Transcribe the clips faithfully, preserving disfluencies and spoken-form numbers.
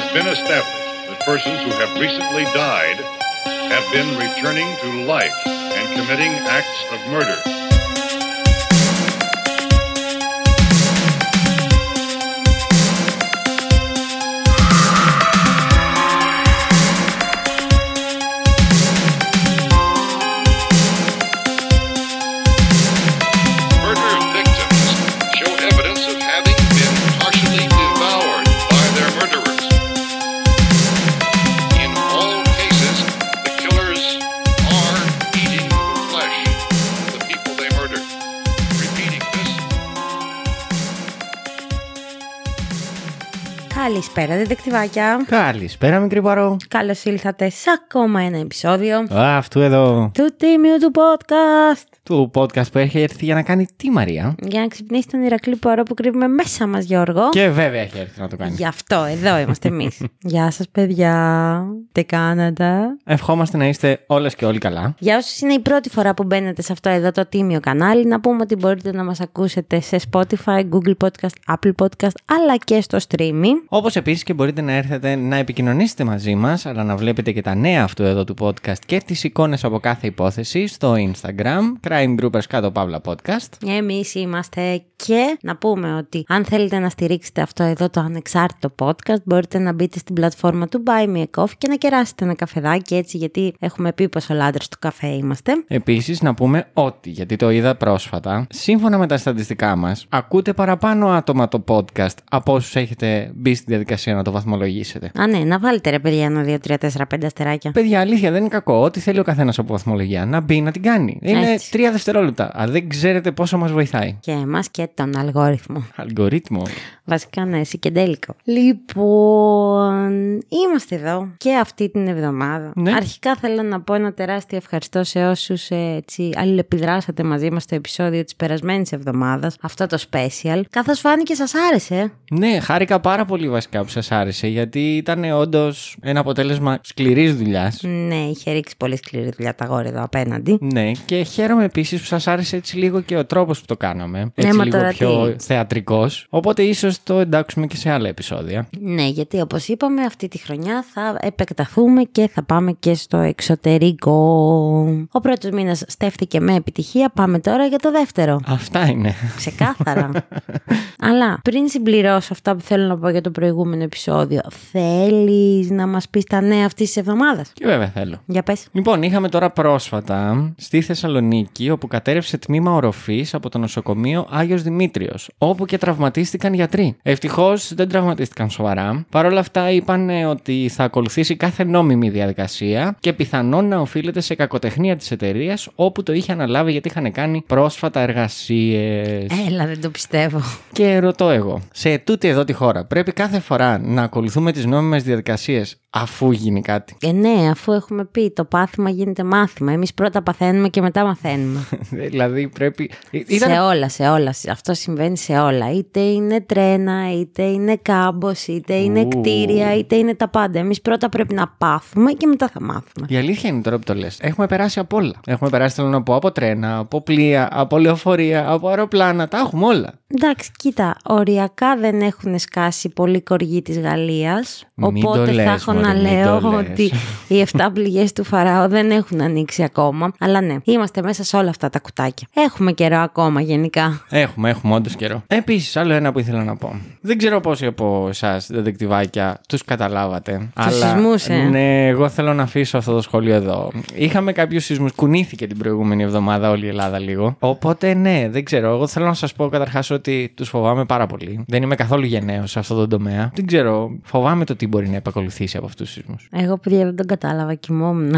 been established that persons who have recently died have been returning to life and committing acts of murder. Καλησπέρα, δεντεκτιβάκια. Καλησπέρα, μικρή Παρό. Καλώς ήλθατε σε ακόμα ένα επεισόδιο Α, αυτού εδώ του τίμιου του podcast. Του podcast που έχει έρθει για να κάνει τι, Μαρία? Για να ξυπνήσει τον Ηρακλή Ποαρό που κρύβουμε μέσα μας, Γιώργο. Και βέβαια έχει έρθει να το κάνει. Γι' αυτό, εδώ είμαστε εμείς. Γεια σας, παιδιά. Τι κάνατε? Ευχόμαστε να είστε όλες και όλοι καλά. Για όσους είναι η πρώτη φορά που μπαίνετε σε αυτό εδώ το τίμιο κανάλι, να πούμε ότι μπορείτε να μας ακούσετε σε Spotify, Google Podcast, Apple Podcast, αλλά και στο streaming. Όπως επίσης και μπορείτε να έρθετε να επικοινωνήσετε μαζί μας, αλλά να βλέπετε και τα νέα αυτού εδώ του podcast και τις εικόνες από κάθε υπόθεση στο Instagram, Crime Groupers κάτω παύλα podcast. Εμείς είμαστε, και να πούμε ότι αν θέλετε να στηρίξετε αυτό εδώ το ανεξάρτητο podcast, μπορείτε να μπείτε στην πλατφόρμα του Buy Me a Coffee και να κεράσετε ένα καφεδάκι, έτσι, γιατί έχουμε πει πόσο λάτρες του καφέ είμαστε. Επίσης να πούμε ότι, γιατί το είδα πρόσφατα, σύμφωνα με τα στατιστικά μας, ακούτε παραπάνω άτομα το podcast από όσους έχετε μπει στη διαδικασία να το βαθμολογήσετε. Α, ναι, να βάλετε ρε παιδιά ένα, δύο, τρία, τέσσερα, πέντε αστεράκια. Παιδιά, αλήθεια, δεν είναι κακό. Ό,τι θέλει ο καθένας από βαθμολογία να μπει να την κάνει. Είναι Έτσι. τρία δευτερόλεπτα. Αν δεν ξέρετε πόσο μας βοηθάει. Και εμάς και τον αλγόριθμο. Αλγορίθμο. Βασικά, ναι, σικεντέλικο. Λοιπόν, είμαστε εδώ και αυτή την εβδομάδα. Ναι. Αρχικά θέλω να πω ένα τεράστιο ευχαριστώ σε όσους ε, έτσι αλληλεπιδράσατε μαζί μας στο επεισόδιο της περασμένης εβδομάδας, αυτό το special. Καθώς φάνηκε σας άρεσε. Ναι, χάρηκα πάρα πολύ βασικά που σας άρεσε, γιατί ήταν όντως ένα αποτέλεσμα σκληρής δουλειάς. Ναι, είχε ρίξει πολύ σκληρή δουλειά τα γόρια εδώ απέναντι. Ναι, και χαίρομαι επίσης που σας άρεσε έτσι λίγο και ο τρόπος που το κάναμε. Έτσι μα λίγο τώρα πιο τι? θεατρικός. Οπότε ίσως το εντάξουμε και σε άλλα επεισόδια. Ναι, γιατί όπως είπαμε, αυτή τη χρονιά θα επεκταθούμε και θα πάμε και στο εξωτερικό. Ο πρώτος μήνας στέφθηκε με επιτυχία. Πάμε τώρα για το δεύτερο. Αυτά είναι. Ξεκάθαρα. Αλλά πριν συμπληρώσω αυτά που θέλω να πω για το προηγούμενο επεισόδιο, θέλεις να μας πεις τα νέα αυτής της εβδομάδας? Και βέβαια θέλω. Για πες. Λοιπόν, είχαμε τώρα πρόσφατα στη Θεσσαλονίκη, όπου κατέρευσε τμήμα οροφής από το νοσοκομείο Άγιος Δημήτριος, όπου και τραυματίστηκαν γιατροί. Ευτυχώς δεν τραυματίστηκαν σοβαρά. Παρ' όλα αυτά είπαν ότι θα ακολουθήσει κάθε νόμιμη διαδικασία και πιθανόν να οφείλεται σε κακοτεχνία της εταιρείας, όπου το είχε αναλάβει γιατί είχαν κάνει πρόσφατα εργασίες. Έλα, δεν το πιστεύω. Και ρωτώ εγώ, σε τούτη εδώ τη χώρα πρέπει κάθε φορά να ακολουθούμε τις νόμιμες διαδικασίες αφού γίνει κάτι? Ε, ναι, αφού έχουμε πει το πάθημα γίνεται μάθημα. Εμείς πρώτα παθαίνουμε και μετά μαθαίνουμε. Δηλαδή πρέπει. Σε όλα, σε όλα. Αυτό συμβαίνει σε όλα. Είτε είναι τρένα, είτε είναι κάμπος, είτε είναι Ου. κτίρια, είτε είναι τα πάντα. Εμείς πρώτα πρέπει να πάθουμε και μετά θα μάθουμε. Η αλήθεια είναι τώρα που το λες. Έχουμε περάσει από όλα. Έχουμε περάσει, θέλω να πω, από τρένα, από πλοία, από λεωφορεία, από αεροπλάνα. Τα έχουμε όλα. Εντάξει, κοίτα, οριακά δεν έχουν σκάσει πολύ κοργοί της Γαλλίας. Μην το Οπότε λες, θα έχω μωρέ, να μην λέω το λες. ότι οι εφτά πληγές του Φαράω δεν έχουν ανοίξει ακόμα. Αλλά ναι, είμαστε μέσα σε όλα αυτά τα κουτάκια. Έχουμε καιρό ακόμα γενικά. Έχουμε, έχουμε όντως καιρό. Επίσης, άλλο ένα που ήθελα να πω. Δεν ξέρω πόσοι από εσάς, δεντεκτιβάκια, τους καταλάβατε. Τους σεισμούς, ε. Ναι, εγώ θέλω να αφήσω αυτό το σχόλιο εδώ. Είχαμε κάποιους σεισμούς. Κουνήθηκε την προηγούμενη εβδομάδα όλη η Ελλάδα λίγο. Οπότε, ναι, δεν ξέρω. Εγώ θέλω να σας πω καταρχάς ότι τους φοβάμαι πάρα πολύ. Δεν είμαι καθόλου γενναίος σε αυτό το τομέα. Δεν ξέρω. Φοβάμαι το τι μπορεί να επακολουθήσει από αυτούς τους σεισμούς. Εγώ, παιδιά, δεν τον κατάλαβα, κοιμόμουν.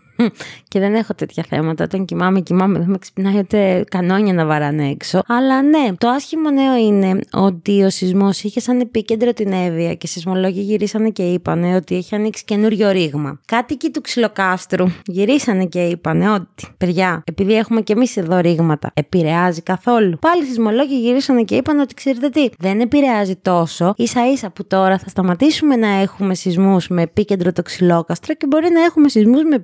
Και δεν έχω τέτοια θέματα. Όταν κοιμάμαι, κοιμάμαι. Δεν με ξυπνάει ούτε κανόνια να βαράνε έξω. Αλλά ναι, το άσχημο νέο είναι ότι ο σεισμός είχε σαν επίκεντρο την Εύβοια και οι σεισμολόγοι γυρίσανε και είπανε ότι έχει ανοίξει καινούριο ρήγμα. Κάτοικοι του Ξυλοκάστρου γυρίσανε και είπανε ότι, παιδιά, επειδή έχουμε κι εμείς εδώ ρήγματα, επηρεάζει καθόλου? Πάλι οι σεισμολόγοι γυρίσανε και είπαν ότι, ξέρετε τι, δεν επηρεάζει τόσο. Ίσα ίσα που τώρα θα σταματήσουμε να έχουμε σεισμούς με επίκεντρο το Ξυλόκαστρο και μπορεί να έχουμε σεισμούς με επίκεντρο τη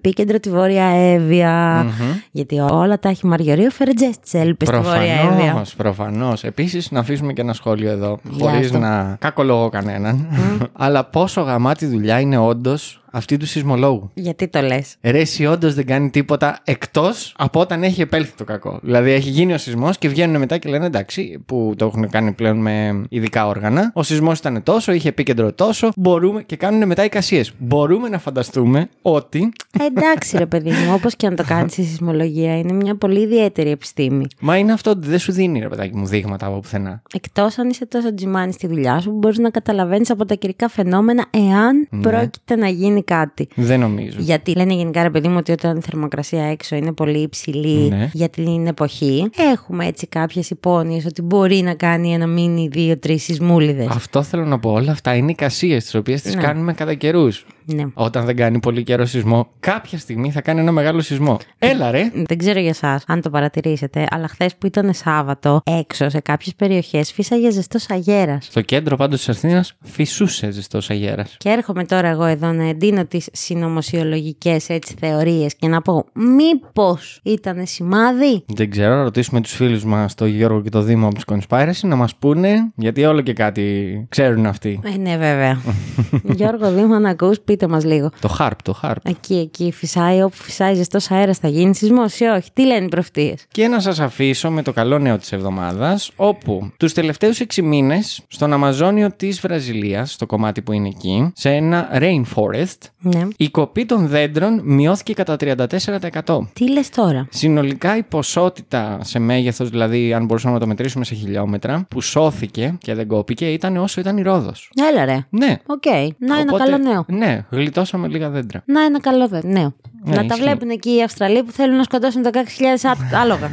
τη Βόρεια Εύβοια. Mm-hmm. Γιατί όλα τα έχει Μαριωρή, ο Φερτζέστης έλειπε στη Βόρεια Εύβοια. Προφανώς, προφανώς. Επίσης, να αφήσουμε και ένα σχόλιο εδώ, χωρίς να κακολογώ κανέναν. Mm. Αλλά πόσο γαμάτη δουλειά είναι όντως αυτή του σεισμολόγου. Γιατί το λες? Ρε, εσύ όντως δεν κάνει τίποτα εκτός από όταν έχει επέλθει το κακό. Δηλαδή, έχει γίνει ο σεισμός και βγαίνουν μετά και λένε εντάξει, που το έχουν κάνει πλέον με ειδικά όργανα. Ο σεισμός ήταν τόσο, είχε επίκεντρο τόσο. Μπορούμε και κάνουν μετά εικασίες. Μπορούμε να φανταστούμε ότι. Εντάξει, ρε παιδί μου, όπως και αν το κάνεις η σεισμολογία, είναι μια πολύ ιδιαίτερη επιστήμη. Μα είναι αυτό ότι δεν σου δίνει, ρε παιδάκι μου, δείγματα από πουθενά. Εκτός αν είσαι τόσο τζιμάνι στη δουλειά σου, που μπορείς να καταλαβαίνεις από τα καιρικά φαινόμενα εάν ναι. πρόκειται να γίνει κάτι. Δεν νομίζω. Γιατί λένε γενικά, ρε παιδί μου, ότι όταν η θερμοκρασία έξω είναι πολύ υψηλή ναι. για την εποχή, έχουμε έτσι κάποιες υπόνοιες ότι μπορεί να κάνει ένα μίνι δύο-τρεις σεισμούλιδες. Αυτό θέλω να πω. Όλα αυτά είναι εικασίες τις οποίες τις ναι. κάνουμε κατά καιρούς. Ναι. Όταν δεν κάνει πολύ καιρό σεισμό, κάποια στιγμή θα κάνει ένα μεγάλο σεισμό. Έλα, ρε! Δεν ξέρω για εσάς, αν το παρατηρήσετε, αλλά χθες που ήταν Σάββατο, έξω σε κάποιες περιοχές φύσαγε ζεστός αγέρας. Στο κέντρο πάντως της Αθήνας φυσούσε ζεστός αγέρας. Και έρχομαι τώρα εγώ εδώ να εντείνω τις συνωμοσιολογικές έτσι θεωρίες και να πω, μήπως ήταν σημάδι? Δεν ξέρω, να ρωτήσουμε τους φίλους μας, τον Γιώργο και τον Δήμο από τους Conspiracy, να μας πούνε, γιατί όλο και κάτι ξέρουν αυτοί. Ε, ναι, βέβαια. Γιώργο Δήμο, να ακούς, πείτε μας λίγο. Το χάρπ, το χάρπ. Εκεί, εκεί φυσάει, όπου φυσάει ζεστός αέρας θα γίνει σεισμός ή όχι? Τι λένε οι προφητείες? Και να σας αφήσω με το καλό νέο της εβδομάδας, όπου τους τελευταίους έξι μήνες στον Αμαζόνιο της Βραζιλίας, στο κομμάτι που είναι εκεί, σε ένα rainforest, ναι. η κοπή των δέντρων μειώθηκε κατά τριάντα τέσσερα τοις εκατό. Τι λες τώρα? Συνολικά η ποσότητα σε μέγεθος, δηλαδή αν μπορούσαμε να το μετρήσουμε σε χιλιόμετρα, που σώθηκε και δεν κόπηκε, ήταν όσο ήταν η Ρόδος. Έλα ρε. Ναι. Οκ. Okay. Να ένα καλό νέο. Ναι, γλιτώσαμε λίγα δέντρα. Να ένα καλό νέο. Ναι, να ισχύει. τα βλέπουν εκεί οι Αυστραλοί που θέλουν να σκοτώσουν δεκαέξι χιλιάδες άλογα.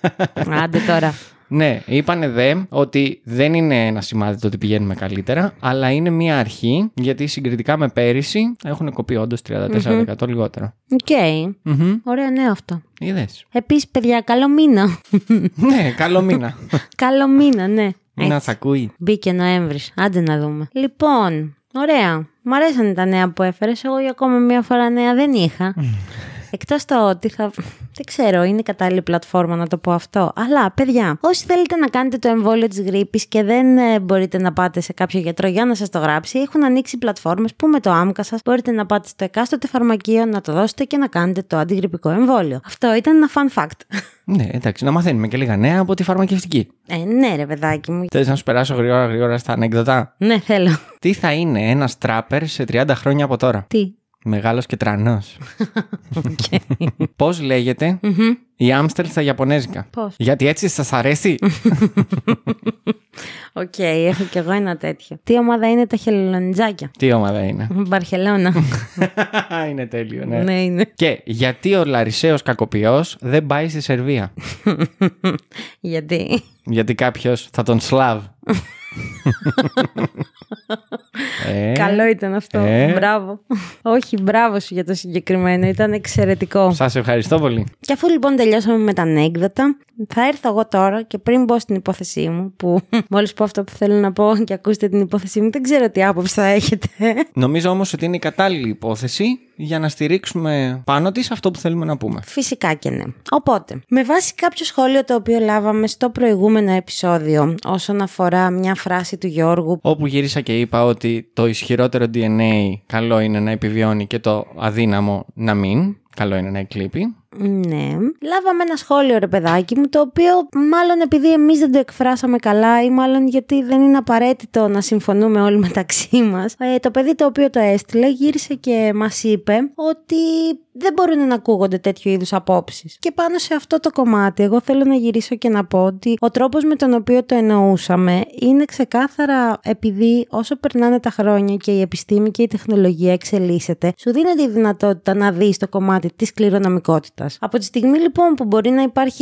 Άντε τώρα. Ναι, είπανε δε ότι δεν είναι ένα σημάδι το ότι πηγαίνουμε καλύτερα, αλλά είναι μια αρχή, γιατί συγκριτικά με πέρυσι έχουν κοπεί όντως τριάντα τέσσερα τοις εκατό mm-hmm. λιγότερο. Οκ. Okay. Mm-hmm. Ωραίο νέο αυτό. Είδες. Επίσης, παιδιά, καλό μήνα. Ναι, καλό μήνα. Καλό μήνα, ναι. Να σ' ακούει. Μπήκε Νοέμβρης. Άντε να δούμε. Λοιπόν, ωραία. Μ' αρέσανε τα νέα που έφερες. Εγώ για ακόμα μία φορά νέα δεν είχα. Εκτός το ότι θα. Δεν ξέρω, είναι κατάλληλη πλατφόρμα να το πω αυτό. Αλλά, παιδιά, όσοι θέλετε να κάνετε το εμβόλιο της γρίπης και δεν ε, μπορείτε να πάτε σε κάποιο γιατρό για να σας το γράψει, έχουν ανοίξει πλατφόρμες που με το άμκα σας μπορείτε να πάτε στο εκάστοτε φαρμακείο, να το δώσετε και να κάνετε το αντιγρυπικό εμβόλιο. Αυτό ήταν ένα fun fact. Ναι, εντάξει, να μαθαίνουμε και λίγα νέα από τη φαρμακευτική. Ε, ναι, ρε παιδάκι μου. Θες να σου περάσω γρήγορα γρήγορα στα ανέκδοτα? Ναι, θέλω. Τι θα είναι ένας τράπερ σε τριάντα χρόνια από τώρα? Τι? Μεγάλος και τρανός. Okay. Πώς λέγεται mm-hmm. η άμστελ στα Ιαπωνέζικα? Πώς? Γιατί έτσι σας αρέσει? Οκ, okay, έχω κι εγώ ένα τέτοιο. Τι ομάδα είναι τα χελονιτζάκια? Τι ομάδα είναι? Μπαρχελώνα. Είναι τέλειο, ναι. Ναι, είναι. Και γιατί ο Λαρισαίος κακοποιός δεν πάει στη Σερβία? Γιατί? Γιατί κάποιος θα τον Σλάβ. ε, Καλό ήταν αυτό. Ε. Μπράβο. Όχι, μπράβο σου για το συγκεκριμένο. Ήταν εξαιρετικό. Σας ευχαριστώ πολύ. Και αφού λοιπόν τελειώσαμε με τα ανέκδοτα, θα έρθω εγώ τώρα και πριν μπω στην υπόθεσή μου, που μόλις πω αυτό που θέλω να πω και ακούσετε την υπόθεσή μου, δεν ξέρω τι άποψη θα έχετε. Νομίζω όμως ότι είναι η κατάλληλη υπόθεση για να στηρίξουμε πάνω της αυτό που θέλουμε να πούμε. Φυσικά και ναι. Οπότε, με βάση κάποιο σχόλιο το οποίο λάβαμε στο προηγούμενο επεισόδιο όσον αφορά μια φράση του Γιώργου, όπου γύρισα και είπα ότι το ισχυρότερο ντι εν έι καλό είναι να επιβιώνει και το αδύναμο να μην. Καλό είναι να εκλείπει. Ναι. Λάβαμε ένα σχόλιο, ρε παιδάκι μου, το οποίο μάλλον επειδή εμείς δεν το εκφράσαμε καλά ή μάλλον γιατί δεν είναι απαραίτητο να συμφωνούμε όλοι μεταξύ μας, ε, το παιδί το οποίο το έστειλε γύρισε και μας είπε ότι δεν μπορούν να ακούγονται τέτοιου είδους απόψεις. Και πάνω σε αυτό το κομμάτι εγώ θέλω να γυρίσω και να πω ότι ο τρόπος με τον οποίο το εννοούσαμε είναι ξεκάθαρα επειδή όσο περνάνε τα χρόνια και η επιστήμη και η τεχνολογία εξελίσσεται, σου δίνεται η δυνατότητα να δεις το κομμάτι της κληρονομικότητας. Από τη στιγμή λοιπόν που μπορεί να υπάρχει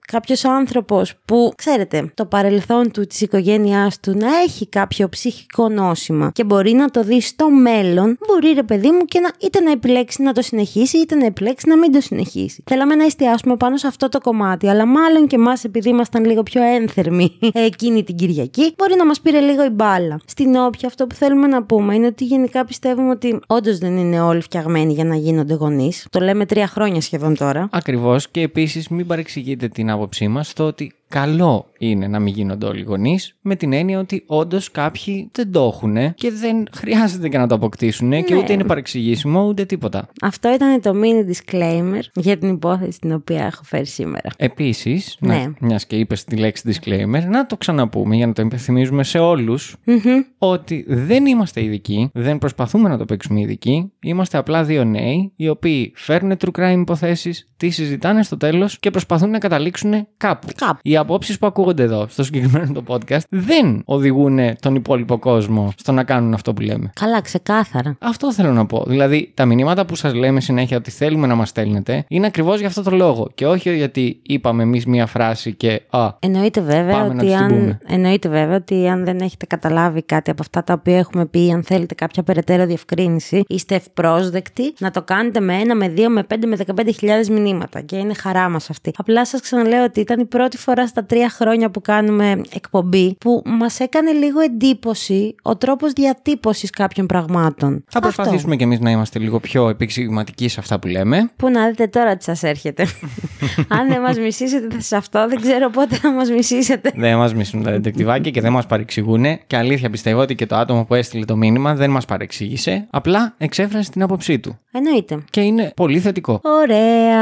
κάποιος άνθρωπος που, ξέρετε, το παρελθόν του, της οικογένειάς του να έχει κάποιο ψυχικό νόσημα και μπορεί να το δει στο μέλλον, μπορεί ρε παιδί μου και να, είτε να επιλέξει να το συνεχίσει, είτε να επιλέξει να μην το συνεχίσει. Θέλαμε να εστιάσουμε πάνω σε αυτό το κομμάτι, αλλά μάλλον και εμάς, επειδή ήμασταν λίγο πιο ένθερμοι εκείνη την Κυριακή, μπορεί να μας πήρε λίγο η μπάλα. Στην όποια, αυτό που θέλουμε να πούμε είναι ότι γενικά πιστεύουμε ότι όντως δεν είναι όλοι φτιαγμένοι για να γίνονται γονείς. Το λέμε τρία χρόνια σχεδόν τώρα. Ακριβώς, και επίσης μην παρεξηγείτε την άποψή μας στο ότι καλό είναι να μην γίνονται όλοι γονείς, με την έννοια ότι όντως κάποιοι δεν το έχουν και δεν χρειάζεται και να το αποκτήσουν, ναι, και ούτε είναι παρεξηγήσιμο ούτε τίποτα. Αυτό ήταν το mini disclaimer για την υπόθεση την οποία έχω φέρει σήμερα. Επίσης, ναι. μιας και είπες τη λέξη disclaimer, να το ξαναπούμε για να το υπενθυμίζουμε σε όλους, Mm-hmm. ότι δεν είμαστε ειδικοί, δεν προσπαθούμε να το παίξουμε ειδικοί, είμαστε απλά δύο νέοι οι οποίοι φέρνουν true crime υποθέσεις, τις συζητάνε στο τέλος και προσπαθούν να καταλήξουν κάπου. Κάπου. Οι απόψεις που ακούγονται εδώ, στο συγκεκριμένο το podcast, δεν οδηγούν τον υπόλοιπο κόσμο στο να κάνουν αυτό που λέμε. Καλά, ξεκάθαρα. Αυτό θέλω να πω. Δηλαδή, τα μηνύματα που σας λέμε συνέχεια ότι θέλουμε να μας στέλνετε είναι ακριβώς για αυτό το λόγο. Και όχι γιατί είπαμε εμείς μία φράση και. Α, Εννοείται βέβαια, ότι αν, εννοείται βέβαια ότι αν δεν έχετε καταλάβει κάτι από αυτά τα οποία έχουμε πει, ή αν θέλετε κάποια περαιτέρω διευκρίνηση, είστε ευπρόσδεκτοι να το κάνετε με ένα, με δύο, με πέντε, με δεκαπέντε χιλιάδες μηνύματα. Και είναι χαρά μας αυτή. Απλά σας ξαναλέω ότι ήταν η πρώτη φορά στα τρία χρόνια που κάνουμε εκπομπή που μας έκανε λίγο εντύπωση ο τρόπος διατύπωσης κάποιων πραγμάτων. Θα προσπαθήσουμε κι εμείς να είμαστε λίγο πιο επεξηγηματικοί σε αυτά που λέμε. Πού να δείτε τώρα τι σας έρχεται. Αν δεν μας μισήσετε σε αυτό, δεν ξέρω πότε θα μας μισήσετε. Δεν μας μισούν τα δεντεκτιβάκια και δεν μας παρεξηγούν. Και αλήθεια πιστεύω ότι και το άτομο που έστειλε το μήνυμα δεν μας παρεξήγησε. Απλά εξέφρασε την άποψή του. Εννοείται. Και είναι πολύ θετικό. Ωραία.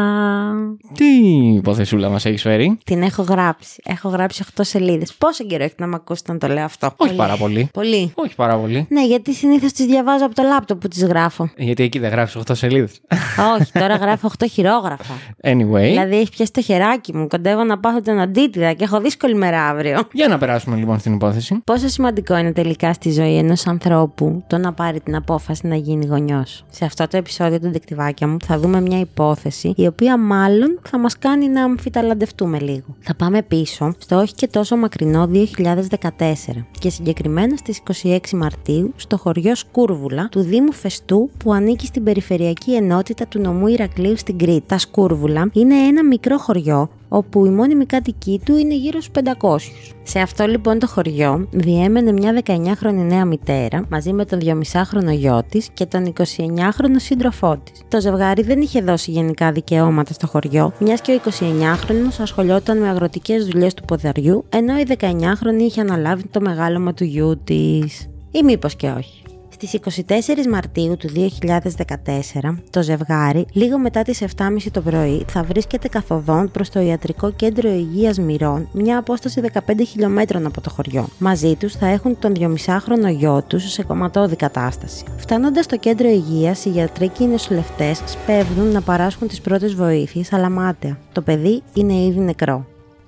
Τι υποθεσούλα μας έχεις φέρει? Την έχω γράψει. Έχω γράψει οκτώ σελίδες. Πόσο καιρό έχετε να με ακούσετε να το λέω αυτό? Όχι πολύ. πάρα πολύ. Πολύ. Όχι πάρα πολύ. Ναι, γιατί συνήθως τις διαβάζω από το λάπτοπ που τις γράφω. Γιατί εκεί δεν γράφεις οκτώ σελίδες. Όχι, τώρα γράφω οκτώ χειρόγραφα. Anyway. Δηλαδή έχει πιάσει το χεράκι μου. Κοντεύω να πάθω την αντίτιδα και έχω δύσκολη μέρα αύριο. Για να περάσουμε λοιπόν στην υπόθεση. Πόσο σημαντικό είναι τελικά στη ζωή ενός ανθρώπου το να πάρει την απόφαση να γίνει γονιός? Σε αυτό το επεισόδιο του Ντεκτιβάκια μου θα δούμε μια υπόθεση η οποία μάλλον θα μας κάνει να αμφιταλαντευτούμε λίγο. Θα πάμε πίσω στο όχι και τόσο μακρινό δύο χιλιάδες δεκατέσσερα και συγκεκριμένα στις είκοσι έξι Μαρτίου στο χωριό Σκούρβουλα του Δήμου Φεστού που ανήκει στην περιφερειακή ενότητα του νομού Ηρακλείου στην Κρήτη. Τα Σκούρβουλα είναι ένα μικρό χωριό όπου η μόνιμη κάτοικοι του είναι γύρω στους πεντακόσιους. Σε αυτό λοιπόν το χωριό διέμενε μια δεκαεννιάχρονη νέα μητέρα μαζί με τον δυόμισάχρονο γιο της και τον εικοσιεννιάχρονο σύντροφό της. Το ζευγάρι δεν είχε δώσει γενικά δικαιώματα στο χωριό, μιας και ο εικοσιεννιάχρονος ασχολιόταν με αγροτικές δουλειές του ποδαριού, ενώ η δεκαεννιάχρονη είχε αναλάβει το μεγάλωμα του γιού της. Ή μήπως και όχι. Στις είκοσι τέσσερις Μαρτίου του δύο χιλιάδες δεκατέσσερα, το ζευγάρι, λίγο μετά τις επτά και μισή το πρωί, θα βρίσκεται καθοδόν προς το Ιατρικό Κέντρο Υγείας Μυρών, μια απόσταση δεκαπέντε χιλιομέτρων από το χωριό. Μαζί τους θα έχουν τον δυόμισάχρονο γιο τους σε κομματώδη κατάσταση. Φτάνοντας στο κέντρο υγείας, οι γιατροί και οι νοσηλευτές σπέβδουν να παράσχουν τις πρώτες βοήθειες, αλλά μάταια. Το παιδί είναι ήδη νεκρό.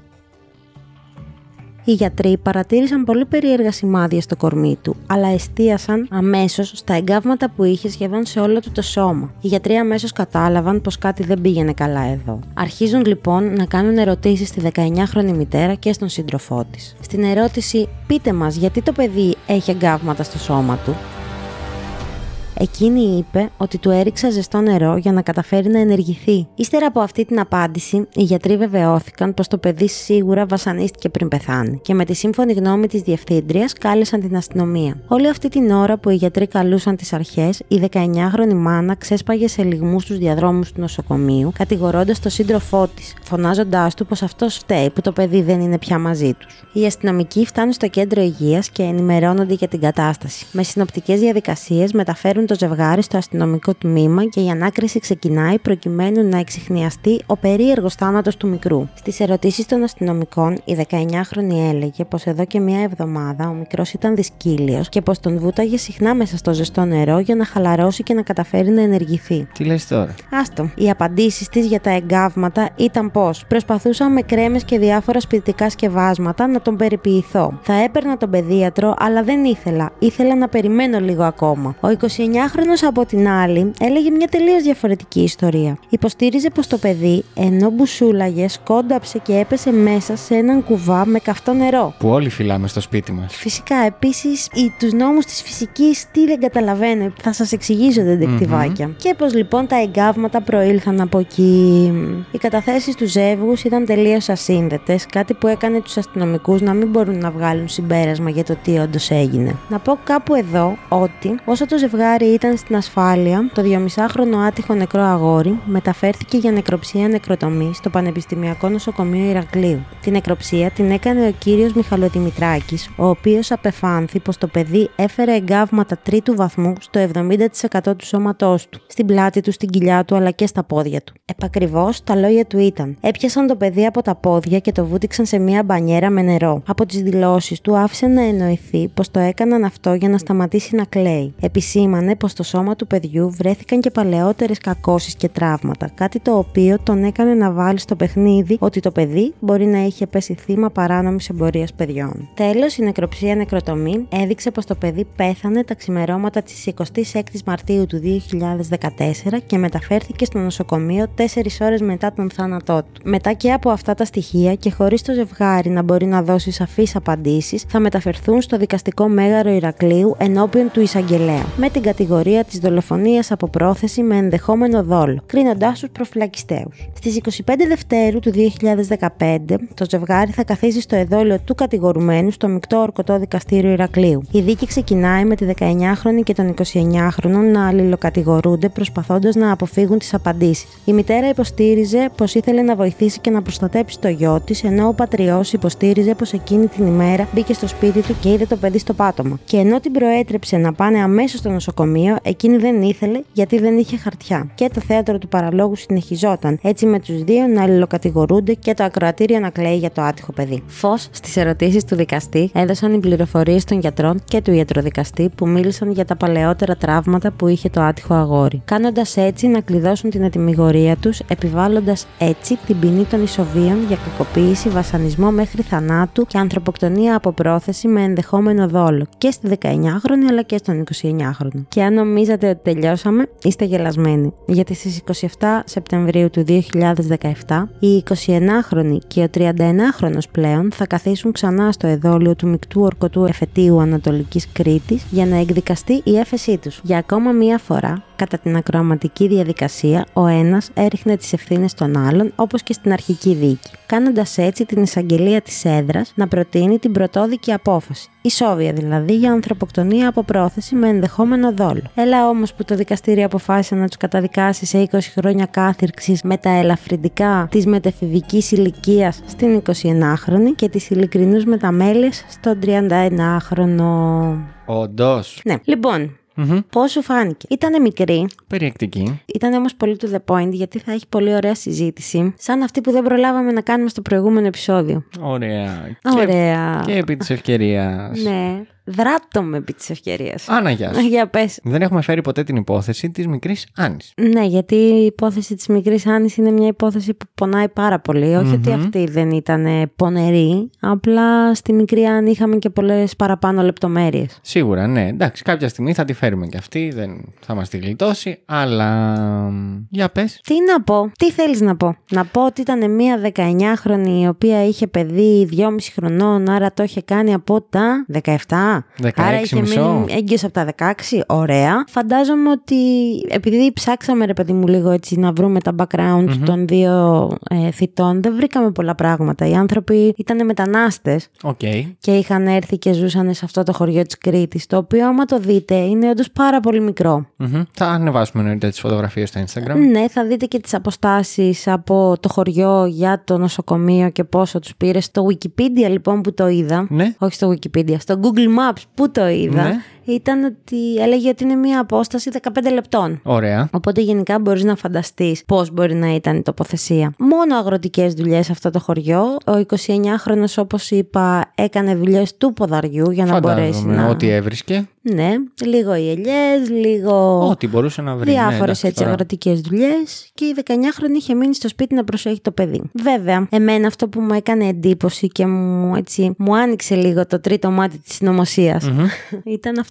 Οι γιατροί παρατήρησαν πολύ περίεργα σημάδια στο κορμί του, αλλά εστίασαν αμέσως στα εγκάβματα που είχε σχεδόν σε όλο του το σώμα. Οι γιατροί αμέσως κατάλαβαν πως κάτι δεν πήγαινε καλά εδώ. Αρχίζουν λοιπόν να κάνουν ερωτήσεις στη δεκαεννιάχρονη μητέρα και στον σύντροφό της. Στην ερώτηση «Πείτε μας γιατί το παιδί έχει εγκάβματα στο σώμα του», εκείνη είπε ότι του έριξα ζεστό νερό για να καταφέρει να ενεργηθεί. Ύστερα από αυτή την απάντηση, οι γιατροί βεβαιώθηκαν πως το παιδί σίγουρα βασανίστηκε πριν πεθάνει και με τη σύμφωνη γνώμη της διευθύντριας κάλεσαν την αστυνομία. Όλη αυτή την ώρα που οι γιατροί καλούσαν τις αρχές, η δεκαεννιάχρονη μάνα ξέσπαγε σε λυγμούς στους διαδρόμους του νοσοκομείου, κατηγορώντας τον σύντροφό της, φωνάζοντάς του πως αυτός φταίει που το παιδί δεν είναι πια μαζί τους. Οι αστυνομικοί φτάνουν στο κέντρο υγείας και ενημερώνονται για την κατάσταση. Με συνοπτικές διαδικασίες μεταφέρουν το ζευγάρι στο αστυνομικό τμήμα και η ανάκριση ξεκινάει προκειμένου να εξιχνιαστεί ο περίεργος θάνατος του μικρού. Στις ερωτήσεις των αστυνομικών, η δεκαεννιάχρονη έλεγε πως εδώ και μία εβδομάδα ο μικρός ήταν δυσκύλιος και πως τον βούταγε συχνά μέσα στο ζεστό νερό για να χαλαρώσει και να καταφέρει να ενεργηθεί. Τι λες τώρα? Άστο. Οι απαντήσεις της για τα εγκάβματα ήταν πως προσπαθούσα με κρέμες και διάφορα σπιτικά σκευάσματα να τον περιποιηθώ. Θα έπαιρνα τον παιδίατρο, αλλά δεν ήθελα. Ήθελα να περιμένω λίγο ακόμα. Ο εικοσιεννιάχρονος δεκαεννιάχρονος από την άλλη έλεγε μια τελείως διαφορετική ιστορία. Υποστήριζε πως το παιδί, ενώ μπουσούλαγε, σκόνταψε και έπεσε μέσα σε έναν κουβά με καυτό νερό. Που όλοι φυλάμε στο σπίτι μας. Φυσικά, επίσης, τους νόμους της φυσικής τι δεν καταλαβαίνω, θα σας εξηγήσω δεντεκτιβάκια. Mm-hmm. Και πως λοιπόν τα εγκάβματα προήλθαν από εκεί. Οι καταθέσεις του ζεύγους ήταν τελείως ασύνδετες, κάτι που έκανε τους αστυνομικούς να μην μπορούν να βγάλουν συμπέρασμα για το τι όντως έγινε. Να πω κάπου εδώ ότι όσο το ζευγάρι ήταν στην ασφάλεια, το δυόμισάχρονο άτυχο νεκρό αγόρι μεταφέρθηκε για νεκροψία νεκροτομή στο Πανεπιστημιακό Νοσοκομείο Ηρακλείου. Την νεκροψία την έκανε ο κύριος Μιχαλοδημητράκης, ο οποίος απεφάνθη πως το παιδί έφερε εγκάβματα τρίτου βαθμού στο εβδομήντα τοις εκατό του σώματός του, στην πλάτη του, στην κοιλιά του αλλά και στα πόδια του. Επακριβώς, τα λόγια του ήταν: έπιασαν το παιδί από τα πόδια και το βούτυξαν σε μία μπανιέρα με νερό. Από τις δηλώσεις του άφησε να εννοηθεί πως το έκαναν αυτό για να σταματήσει να κλαίει. Επισήμανε πως στο σώμα του παιδιού βρέθηκαν και παλαιότερες κακώσεις και τραύματα, κάτι το οποίο τον έκανε να βάλει στο παιχνίδι ότι το παιδί μπορεί να είχε πέσει θύμα παράνομης εμπορίας παιδιών. Τέλος, η νεκροψία νεκροτομή έδειξε πως το παιδί πέθανε τα ξημερώματα της εικοστής έκτης Μαρτίου του δύο χιλιάδες δεκατέσσερα και μεταφέρθηκε στο νοσοκομείο τέσσερις ώρες μετά τον θάνατό του. Μετά και από αυτά τα στοιχεία και χωρίς το ζευγάρι να μπορεί να δώσει σαφείς απαντήσεις, θα μεταφερθούν στο δικαστικό μέγαρο Ηρακλείου ενώπιον του εισαγγελέα, με την κατηγορία της δολοφονίας από πρόθεση με ενδεχόμενο δόλο, κρίνοντάς τους προφυλακιστέους. Στις είκοσι πέντε Δευτέρου του δύο χιλιάδες δεκαπέντε, το ζευγάρι θα καθίσει στο εδόλιο του κατηγορουμένου στο Μεικτό Ορκωτό Δικαστήριο Ηρακλείου. Η δίκη ξεκινάει με τη δεκαεννιάχρονη και τον εικοσιεννιάχρονο να αλληλοκατηγορούνται προσπαθώντας να αποφύγουν τις απαντήσεις. Η μητέρα υποστήριζε πως ήθελε να βοηθήσει και να προστατέψει το γιο της, ενώ ο πατριός υποστήριζε πως εκείνη την ημέρα μπήκε στο σπίτι του και είδε το παιδί στο πάτωμα. Και ενώ την προέτρεψε να πάνε αμέσως στο νοσοκομείο, εκείνη δεν ήθελε γιατί δεν είχε χαρτιά. Και το θέατρο του παραλόγου συνεχιζόταν, έτσι με τους δύο να αλληλοκατηγορούνται και το ακροατήριο να κλαίει για το άτυχο παιδί. Φως στις ερωτήσεις του δικαστή έδωσαν οι πληροφορίες των γιατρών και του ιατροδικαστή που μίλησαν για τα παλαιότερα τραύματα που είχε το άτυχο αγόρι, κάνοντας έτσι να κλειδώσουν την ετυμηγορία τους, επιβάλλοντας έτσι την ποινή των ισοβίων για κακοποίηση, βασανισμό μέχρι θανάτου και ανθρωποκτονία από πρόθεση με ενδεχόμενο δόλο και στη δεκαεννιάχρονη αλλά και στον εικοσιεννιάχρονο. Και αν νομίζατε ότι τελειώσαμε, είστε γελασμένοι, γιατί στις είκοσι επτά Σεπτεμβρίου του δύο χιλιάδες δεκαεπτά η εικοσιεννάχρονη και ο τριανταεννάχρονος πλέον θα καθίσουν ξανά στο εδόλιο του Μεικτού Ορκωτού Εφετείου Ανατολικής Κρήτης για να εκδικαστεί η έφεσή τους. Για ακόμα μία φορά, κατά την ακροαματική διαδικασία, ο ένας έριχνε τις ευθύνες των άλλων, όπως και στην αρχική δίκη, κάνοντας έτσι την εισαγγελία της έδρας να προτείνει την πρωτόδικη απόφαση. Ισόβια δηλαδή για ανθρωποκτονία από πρόθεση με ενδεχόμενο δόλο. Έλα όμως που το δικαστήριο αποφάσισε να τους καταδικάσει σε είκοσι χρόνια κάθυρξης με τα ελαφρυντικά της μετεφηβικής ηλικίας στην εικοσιεννάχρονη και της ειλικρινούς μεταμέλειας στον τριανταεννάχρονο. Όντως. Ναι, λοιπόν. Mm-hmm. Πώς σου φάνηκε? Ήτανε μικρή. Περιεκτική. Ήταν όμως πολύ to the point, γιατί θα έχει πολύ ωραία συζήτηση. Σαν αυτή που δεν προλάβαμε να κάνουμε στο προηγούμενο επεισόδιο. Ωραία. Ωραία. Και, και επί της ευκαιρίας. Ναι. Δράτω με επί της ευκαιρίας. Άνα, γεια σου. Για πες. Δεν έχουμε φέρει ποτέ την υπόθεση της μικρής Άννης. Ναι, γιατί η υπόθεση της μικρής Άννης είναι μια υπόθεση που πονάει πάρα πολύ. Mm-hmm. Όχι ότι αυτή δεν ήταν πονερή, απλά στη μικρή Άννη είχαμε και πολλές παραπάνω λεπτομέρειες. Σίγουρα, ναι. Εντάξει, κάποια στιγμή θα τη φέρουμε και αυτή, δεν θα μας τη γλιτώσει, αλλά. Για πες. Τι να πω, τι θέλεις να πω? Να πω ότι ήταν μια δεκαεννιάχρονη η οποία είχε παιδί δυόμισι χρονών, άρα το είχε κάνει από τα δεκαεπτά. Άρα είχε μείνει έγκυος από τα δεκαέξι. Ωραία. Φαντάζομαι ότι επειδή ψάξαμε, ρε παιδί μου, λίγο έτσι να βρούμε τα background mm-hmm. των δύο ε, θητών, δεν βρήκαμε πολλά πράγματα. Οι άνθρωποι ήταν μετανάστες okay. και είχαν έρθει και ζούσαν σε αυτό το χωριό της Κρήτης, το οποίο άμα το δείτε είναι όντως πάρα πολύ μικρό. Mm-hmm. Θα ανεβάσουμε εννοείται τις φωτογραφίες στο Instagram. Ναι, θα δείτε και τις αποστάσεις από το χωριό για το νοσοκομείο και πόσο τους πήρε. Στο Wikipedia λοιπόν που το είδα, ναι. όχι στο Wikipedia, στο Google Maps που το είδα, ναι. ήταν ότι έλεγε ότι είναι μια απόσταση δεκαπέντε λεπτών. Ωραία. Οπότε γενικά μπορείς να φανταστείς πώς μπορεί να ήταν η τοποθεσία. Μόνο αγροτικές δουλειές σε αυτό το χωριό. Ο εικοσιεννιάχρονος, όπως είπα, έκανε δουλειές του ποδαριού για να Φαντάζομαι, μπορέσει να. Ό,τι έβρισκε. Ναι, λίγο οι ελιές, λίγο. Ό,τι μπορούσε να βρει. Διάφορες ναι, έτσι αγροτικές δουλειές. Και η δεκαεννιάχρονη είχε μείνει στο σπίτι να προσέχει το παιδί. Βέβαια, εμένα αυτό που μου έκανε εντύπωση και μου, έτσι, μου άνοιξε λίγο το τρίτο μάτι της συνωμοσίας mm-hmm. ήταν αυτό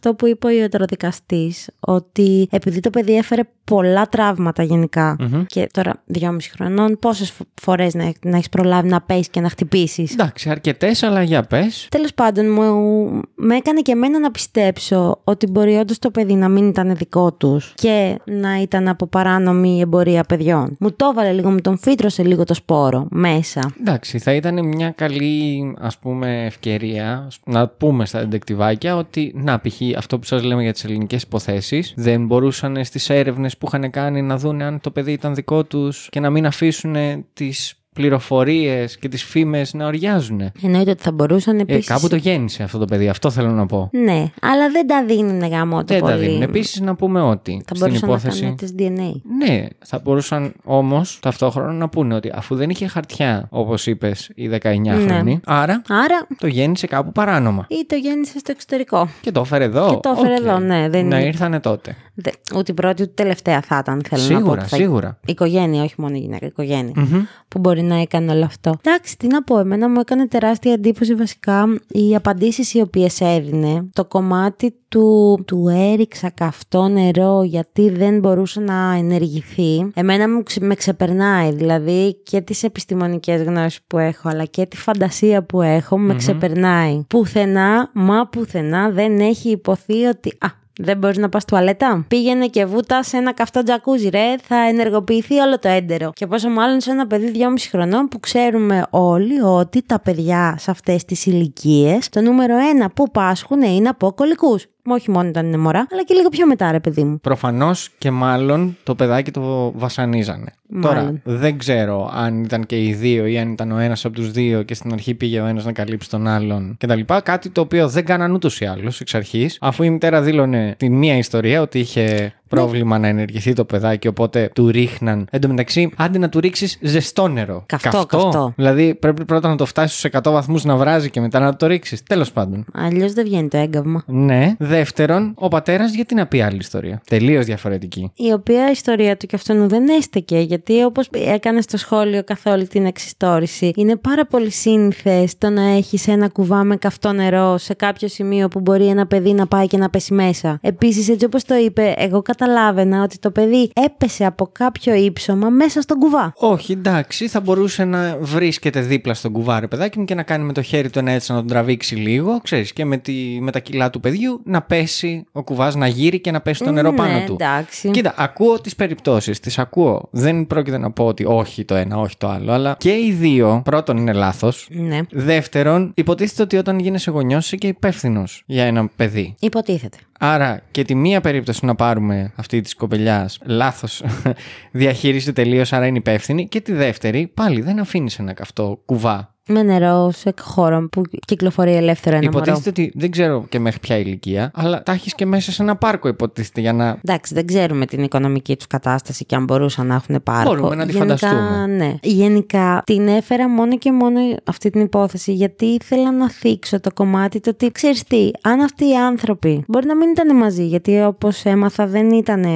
αυτό που είπε ο ιατροδικαστής, ότι επειδή το παιδί έφερε πολλά τραύματα γενικά mm-hmm. και τώρα δυόμιση χρονών, πόσες φορές να, να έχεις προλάβει να πέσεις και να χτυπήσεις? Εντάξει, αρκετές, αλλά για πες. Τέλος πάντων, μου με έκανε και εμένα να πιστέψω ότι μπορεί όντως το παιδί να μην ήταν δικό τους και να ήταν από παράνομη εμπορία παιδιών. Μου το έβαλε λίγο, μου τον φύτρωσε λίγο το σπόρο μέσα. Εντάξει, θα ήταν μια καλή, ας πούμε, ευκαιρία να πούμε στα εντεκτιβάκια ότι, να, π.χ. αυτό που σας λέμε για τις ελληνικές υποθέσεις, δεν μπορούσαν στις έρευνες που είχαν κάνει να δουν αν το παιδί ήταν δικό τους και να μην αφήσουν τις πληροφορίες και τις φήμες να οριάζουν. Εννοείται ότι θα μπορούσαν επίσης. Ε, κάπου το γέννησε αυτό το παιδί, αυτό θέλω να πω. Ναι, αλλά δεν τα δίνουν γάμο το δεν πολύ. Δεν τα δίνουν. Επίσης να πούμε ότι θα στην υπόθεση. Να κάνουν τις ντι εν έι. Ναι, θα μπορούσαν όμως ταυτόχρονα να πούνε ότι αφού δεν είχε χαρτιά, όπως είπες, η δεκαεννιάχρονη, ναι. άρα, άρα το γέννησε κάπου παράνομα. Ή το γέννησε στο εξωτερικό. Και το έφερε εδώ. Και το έφερε okay. εδώ, ναι. Δεν να είναι... ήρθανε τότε. Δε, ούτε η πρώτη ούτε η τελευταία θα ήταν, θέλω σίγουρα, να πω. Θα... Σίγουρα. Η οικογένεια, όχι μόνο η γυναίκα, η οικογένεια. Mm-hmm. Που μπορεί να έκανε όλο αυτό. Εντάξει, τι να πω, εμένα μου έκανε τεράστια εντύπωση βασικά οι απαντήσεις οι οποίες έδινε. Το κομμάτι του, του έριξα καυτό νερό γιατί δεν μπορούσε να ενεργηθεί. Εμένα μου, με ξεπερνάει, δηλαδή και τις επιστημονικές γνώσεις που έχω, αλλά και τη φαντασία που έχω, με mm-hmm. ξεπερνάει. Πουθενά, μα πουθενά δεν έχει υποθεί ότι... Α, δεν μπορείς να πας τουαλέτα. Πήγαινε και βούτα σε ένα καυτό τζακούζι, ρε. Θα ενεργοποιηθεί όλο το έντερο. Και πόσο μάλλον σε ένα παιδί δυόμιση χρονών που ξέρουμε όλοι ότι τα παιδιά σε αυτές τις ηλικίες το νούμερο ένα που πάσχουν είναι από κολικούς. Όχι μόνο όταν είναι μωρά, αλλά και λίγο πιο μετά, ρε παιδί μου. Προφανώς και μάλλον το παιδάκι το βασανίζανε. Μάλλον. Τώρα, δεν ξέρω αν ήταν και οι δύο ή αν ήταν ο ένας από τους δύο και στην αρχή πήγε ο ένας να καλύψει τον άλλον κτλ. Κάτι το οποίο δεν κάναν ούτως ή άλλως εξ αρχής, αφού η μητέρα δήλωνε την μία ιστορία ότι είχε πρόβλημα να ενεργηθεί το παιδάκι, οπότε του ρίχναν. Εν τω μεταξύ, άντε να του ρίξεις ζεστό νερό. Καυτό, καυτό. καυτό. Δηλαδή, πρέπει πρώτα να το φτάσεις στους εκατό βαθμούς να βράζει και μετά να το ρίξεις. Τέλος πάντων. Αλλιώς δεν βγαίνει το έγκαυμα. Ναι. Δεύτερον, ο πατέρας γιατί να πει άλλη ιστορία. Τελείως διαφορετική. Η οποία ιστορία του και αυτόν δεν έστεκε, γιατί όπως έκανε στο σχόλιο καθ' όλη την εξιστόρηση, είναι πάρα πολύ σύνηθες το να έχεις ένα κουβά με καυτό νερό σε κάποιο σημείο που μπορεί ένα παιδί να πάει και να πέσει μέσα. Επίσης, έτσι όπως το είπε, εγώ καταλάβαινα ότι το παιδί έπεσε από κάποιο ύψωμα μέσα στον κουβά. Όχι, εντάξει, θα μπορούσε να βρίσκεται δίπλα στον κουβά, ρε παιδάκι μου, και να κάνει με το χέρι του ένα έτσι να τον τραβήξει λίγο, ξέρεις, και με, τη, με τα κιλά του παιδιού να πέσει ο κουβάς, να γύρει και να πέσει το νερό ναι, πάνω του. Εντάξει. Κοίτα, ακούω τις περιπτώσεις, τις ακούω. Δεν πρόκειται να πω ότι όχι το ένα, όχι το άλλο, αλλά και οι δύο, πρώτον, είναι λάθος. Ναι. Δεύτερον, υποτίθεται ότι όταν γίνεσαι γονιός είσαι και υπεύθυνος για ένα παιδί. Υποτίθεται. Άρα και τη μία περίπτωση να πάρουμε αυτή της κοπελιάς λάθος διαχείριση τελείως, άρα είναι υπεύθυνη, και τη δεύτερη πάλι δεν αφήνεις ένα καυτό κουβά με νερό σε χώρο που κυκλοφορεί ελεύθερα ένα μωρό. Υποτίθεται ότι δεν ξέρω και μέχρι ποια ηλικία, αλλά τα έχεις και μέσα σε ένα πάρκο, υποτίθεται, για να. Εντάξει, δεν ξέρουμε την οικονομική τους κατάσταση και αν μπορούσαν να έχουν πάρκο. Μπορούμε να τη Γενικά, φανταστούμε. Ναι. Γενικά την έφερα μόνο και μόνο αυτή την υπόθεση γιατί ήθελα να θίξω το κομμάτι το ότι ξέρεις τι, αν αυτοί οι άνθρωποι μπορεί να μην ήταν μαζί, γιατί όπως έμαθα δεν ήταν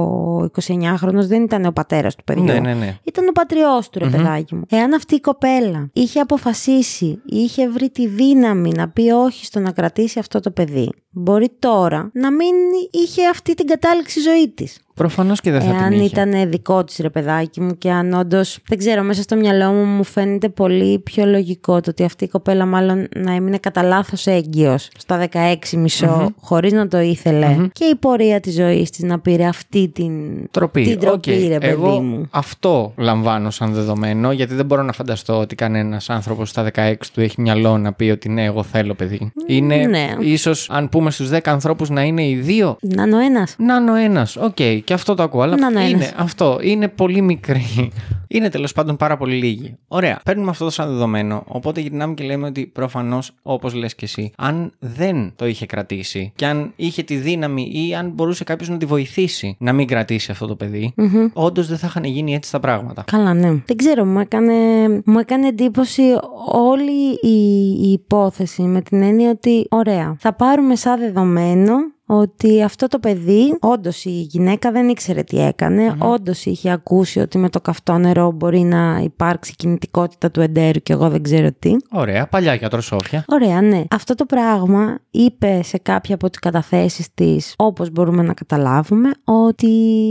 ο εικοσιεννιάχρονος, δεν ήταν ο πατέρας του παιδιού. Ναι, ναι, ναι. Ήταν ο πατριός του, ρε mm-hmm. παιδάκι μου. Εάν αυτή η κοπέλα είχε αποφασίσει, είχε βρει τη δύναμη να πει όχι στο να κρατήσει αυτό το παιδί, μπορεί τώρα να μην είχε αυτή την κατάληξη ζωή της. Προφανώς και δεν θα Εάν την είχε. ήταν δικό της, ρε παιδάκι μου, και αν όντως, δεν ξέρω, μέσα στο μυαλό μου μου φαίνεται πολύ πιο λογικό το ότι αυτή η κοπέλα μάλλον να έμεινε κατά λάθος έγκυος στα δεκαέξι μισό, mm-hmm. χωρίς να το ήθελε, mm-hmm. και η πορεία της ζωής της να πήρε αυτή την τροπή, την τροπή okay. ρε παιδί Εγώ μου. Αυτό λαμβάνω σαν δεδομένο, γιατί δεν μπορώ να φανταστώ ότι κανένας άνθρωπος στα δεκαέξι του έχει μυαλό να πει ότι ναι, εγώ θέλω παιδί. Είναι ναι. ίσως, αν πούμε στους δέκα ανθρώπους, να είναι οι δύο. Να είναι ο ένας. Να είναι ο ένας, οκ. Okay. Και αυτό το ακούω, αλλά να είναι ένας. Αυτό είναι πολύ μικρή. Είναι τέλος πάντων πάρα πολύ λίγοι. Ωραία. Παίρνουμε αυτό σαν δεδομένο. Οπότε γυρνάμε και λέμε ότι προφανώς, όπως λες και εσύ, αν δεν το είχε κρατήσει και αν είχε τη δύναμη ή αν μπορούσε κάποιος να τη βοηθήσει να μην κρατήσει αυτό το παιδί, mm-hmm. όντως δεν θα είχαν γίνει έτσι τα πράγματα. Καλά, ναι. Δεν ξέρω, μου έκανε, μου έκανε εντύπωση όλη η, η υπόθεση με την έννοια ότι, ωραία, θα πάρουμε σαν δεδομένο ότι αυτό το παιδί, όντως η γυναίκα δεν ήξερε τι έκανε, mm-hmm. όντως είχε ακούσει ότι με το καυτό νερό μπορεί να υπάρξει κινητικότητα του εντέρου και εγώ δεν ξέρω τι. Ωραία, παλιά γιατροσόφια. Ωραία, ναι. Αυτό το πράγμα είπε σε κάποια από τις καταθέσεις της, όπως μπορούμε να καταλάβουμε, ότι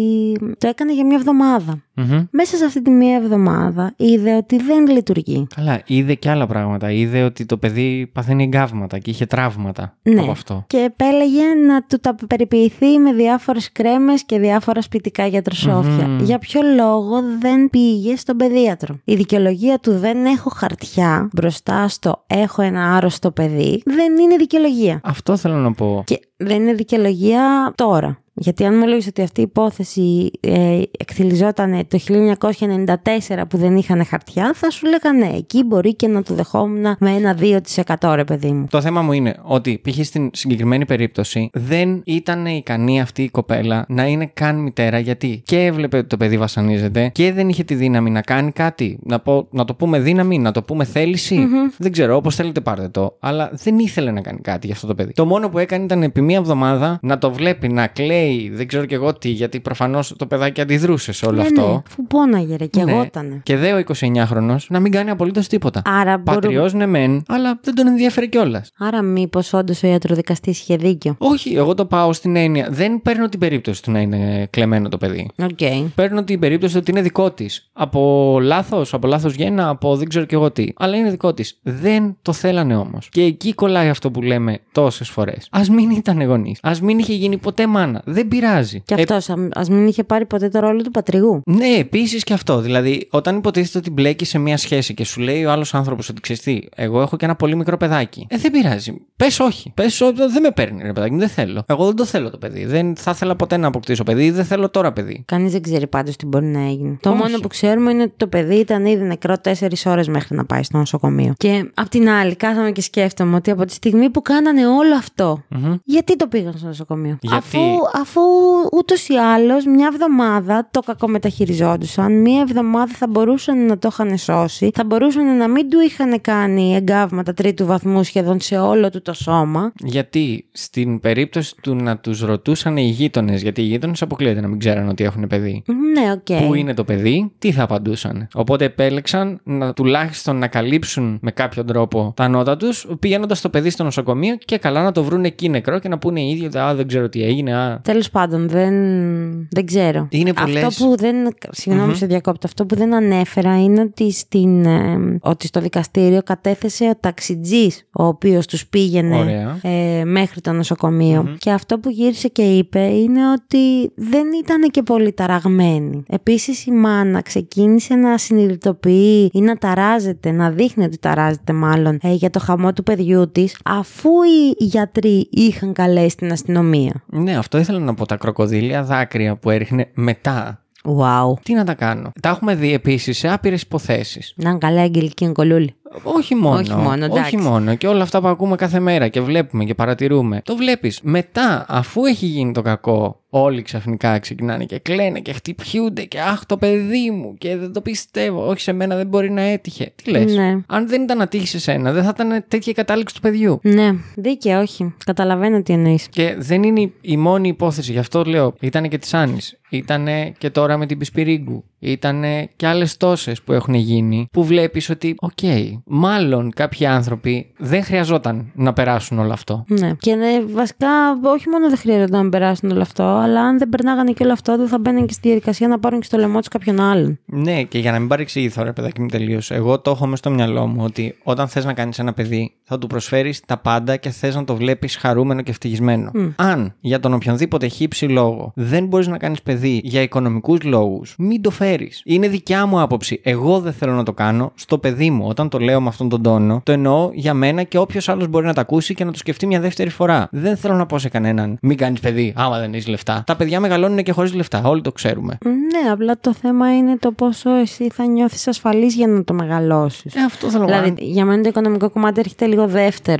το έκανε για μια εβδομάδα. Mm-hmm. Μέσα σε αυτή τη μία εβδομάδα είδε ότι δεν λειτουργεί. Καλά, είδε και άλλα πράγματα. Είδε ότι το παιδί παθαίνει εγκάβματα και είχε τραύματα ναι. από αυτό. Και επέλεγε να του τα περιποιηθεί με διάφορες κρέμες και διάφορα σπιτικά γιατροσόφια. Mm-hmm. Για ποιο λόγο δεν πήγε στον παιδίατρο? Η δικαιολογία του δεν έχω χαρτιά μπροστά στο έχω ένα άρρωστο παιδί δεν είναι δικαιολογία. Αυτό θέλω να πω. Και δεν είναι δικαιολογία τώρα. Γιατί αν μου λέγεις ότι αυτή η υπόθεση ε, εκθυλιζόταν το χίλια εννιακόσια ενενήντα τέσσερα που δεν είχαν χαρτιά, θα σου λέγανε ναι, εκεί μπορεί και να του δεχόμουν με ένα δύο τοις εκατό ρε παιδί μου. Το θέμα μου είναι ότι π.χ. στην συγκεκριμένη περίπτωση δεν ήταν ικανή αυτή η κοπέλα να είναι καν μητέρα, γιατί και έβλεπε ότι το παιδί βασανίζεται και δεν είχε τη δύναμη να κάνει κάτι. Να, πω, να το πούμε δύναμη, να το πούμε θέληση. Mm-hmm. Δεν ξέρω, όπως θέλετε πάρτε το. Αλλά δεν ήθελε να κάνει κάτι για αυτό το παιδί. Το μόνο που έκανε ήταν επί μία εβδομάδα να το βλέπει να κλαίει. Δεν ξέρω και εγώ τι, γιατί προφανώς το παιδάκι αντιδρούσε σε όλο ναι, αυτό. Ναι, αφού πόναγε ρε, και ναι. εγώ ήτανε. Και δε ο εικοσιεννιάχρονος να μην κάνει απολύτως τίποτα. Άρα Πατριός μπορούμε... ναι μεν, αλλά δεν τον ενδιαφέρει κιόλας. Άρα μήπως όντως ο ιατροδικαστής είχε δίκιο? Όχι, εγώ το πάω στην έννοια. Δεν παίρνω την περίπτωση του να είναι κλεμμένο το παιδί. Okay. Παίρνω την περίπτωση ότι είναι δικό της. Από λάθος, από λάθος γέννα, από δεν ξέρω κι εγώ τι. Αλλά είναι δικό της. Δεν το θέλανε όμως. Και εκεί κολλάει αυτό που λέμε τόσες φορές. Ας μην ήταν γονείς. Ας μην είχε γίνει ποτέ μάνα. Δεν πειράζει. Και αυτός, ε... ας μην είχε πάρει ποτέ το ρόλο του πατριγού. Ναι, επίσης και αυτό. Δηλαδή, όταν υποτίθεται ότι μπλέκει σε μια σχέση και σου λέει ο άλλος άνθρωπος ότι ξέρεις τι, εγώ έχω και ένα πολύ μικρό παιδάκι. Ε, δεν πειράζει. Πες όχι. Πες όχι, δεν με παίρνει, ρε παιδάκι, δεν θέλω. Εγώ δεν το θέλω το παιδί. Δεν θα ήθελα ποτέ να αποκτήσω παιδί, δεν θέλω τώρα παιδί. Κανείς δεν ξέρει πάντως τι μπορεί να έγινε. Το όχι. μόνο που ξέρουμε είναι ότι το παιδί ήταν ήδη νεκρό τέσσερις ώρες μέχρι να πάει στο νοσοκομείο. Και απ' την άλλη, κάθομαι και σκέφτομαι ότι από τη στιγμή που κάνανε όλο αυτό, mm-hmm. γιατί το πήγαν στο νοσοκομείο? Γιατί... Αφού, αφού ούτως ή άλλως μια εβδομάδα το κακομεταχειριζόντουσαν, μια εβδομάδα θα μπορούσαν να το είχαν σώσει, θα μπορούσαν να μην του είχαν κάνει εγκάβματα τρίτου βαθμού σχεδόν σε όλο του το σώμα. Γιατί στην περίπτωση του να τους ρωτούσαν οι γείτονες, γιατί οι γείτονες αποκλείεται να μην ξέραν ότι έχουν παιδί. Ναι, οκ. Okay. Πού είναι το παιδί, τι θα απαντούσαν. Οπότε επέλεξαν να τουλάχιστον να καλύψουν με κάποιον τρόπο τα νότα τους, πηγαίνοντας το παιδί στο νοσοκομείο και καλά να το βρουν εκεί νεκρό και να πούνε οι ίδιοι, α, δεν ξέρω τι έγινε. Α. Τέλος πάντων, δεν, δεν ξέρω. Είναι πολλές... Αυτό που δεν. Συγγνώμη, mm-hmm. σε διακόπτω. Αυτό που δεν ανέφερα είναι ότι, στην, ε, ότι στο δικαστήριο κατέθεσε ο ταξιτζής, ο οποίος τους πήγαινε ε, μέχρι το νοσοκομείο. Mm-hmm. Και αυτό που γύρισε και είπε είναι ότι δεν ήταν και πολύ ταραγμένη. Επίσης, η μάνα ξεκίνησε να συνειδητοποιεί ή να ταράζεται, να δείχνει ότι ταράζεται μάλλον ε, για το χαμό του παιδιού της, αφού οι γιατροί είχαν καλέσει την αστυνομία. Ναι, αυτό ήθελα να πω. Τα κροκοδίλια δάκρυα που έριχνε μετά. Wow. Τι να τα κάνω. Τα έχουμε δει επίσης σε άπειρες υποθέσεις. Να είναι καλά, Αγγελική Νικολούλη. Όχι μόνο. Όχι μόνο, όχι μόνο. Και όλα αυτά που ακούμε κάθε μέρα και βλέπουμε και παρατηρούμε. Το βλέπεις. Μετά, αφού έχει γίνει το κακό, όλοι ξαφνικά ξεκινάνε και κλαίνε και χτυπιούνται και αχ, το παιδί μου και δεν το πιστεύω. Όχι, σε μένα δεν μπορεί να έτυχε. Τι λες? Ναι. Αν δεν ήταν να τύχει σε σένα, δεν θα ήταν τέτοια η κατάληξη του παιδιού. Ναι, δίκαια, όχι. Καταλαβαίνω τι εννοείς. Και δεν είναι η μόνη υπόθεση. Γι' αυτό λέω. Ήτανε και της Άννης. Ήτανε και τώρα με την Πισπυρίγκου. Ήτανε και άλλες τόσες που έχουν γίνει. Που βλέπεις ότι, οκ, okay, μάλλον κάποιοι άνθρωποι δεν χρειαζόταν να περάσουν όλο αυτό. Ναι. Και ναι, βασικά, όχι μόνο δεν χρειαζόταν να περάσουν όλο αυτό, αλλά αν δεν περνάγανε και όλο αυτό, δεν θα μπαίνουν και στη διαδικασία να πάρουν και στο λαιμό τους κάποιον άλλον. Ναι, και για να μην παρεξηγηθώ, ρε παιδάκι μου, τελείως. Εγώ το έχω μες στο μυαλό μου ότι όταν θες να κάνεις ένα παιδί, θα του προσφέρεις τα πάντα και θες να το βλέπεις χαρούμενο και ευτυχισμένο. Mm. Αν για τον οποιονδήποτε χύψη λόγο δεν μπορείς να κάνεις παιδί για οικονομικούς λόγους, μην το φέρεις. Είναι δικιά μου άποψη. Εγώ δεν θέλω να το κάνω στο παιδί μου. Όταν το λέω με αυτόν τον τόνο, το εννοώ για μένα και όποιος άλλος μπορεί να το ακούσει και να το σκεφτεί μια δεύτερη φορά. Δεν θέλω να πω σε κανέναν, μην κάνεις παιδί, άμα δεν έχεις λεφτά. Τα παιδιά μεγαλώνουν και χωρίς λεφτά. Όλοι το ξέρουμε. Ναι, απλά το θέμα είναι το πόσο εσύ θα νιώθεις ασφαλής για να το μεγαλώσεις. Ε, αυτό θέλω δηλαδή, να... για μένα το οικονομικό κομμάτι έρχεται λίγο δεύτερο.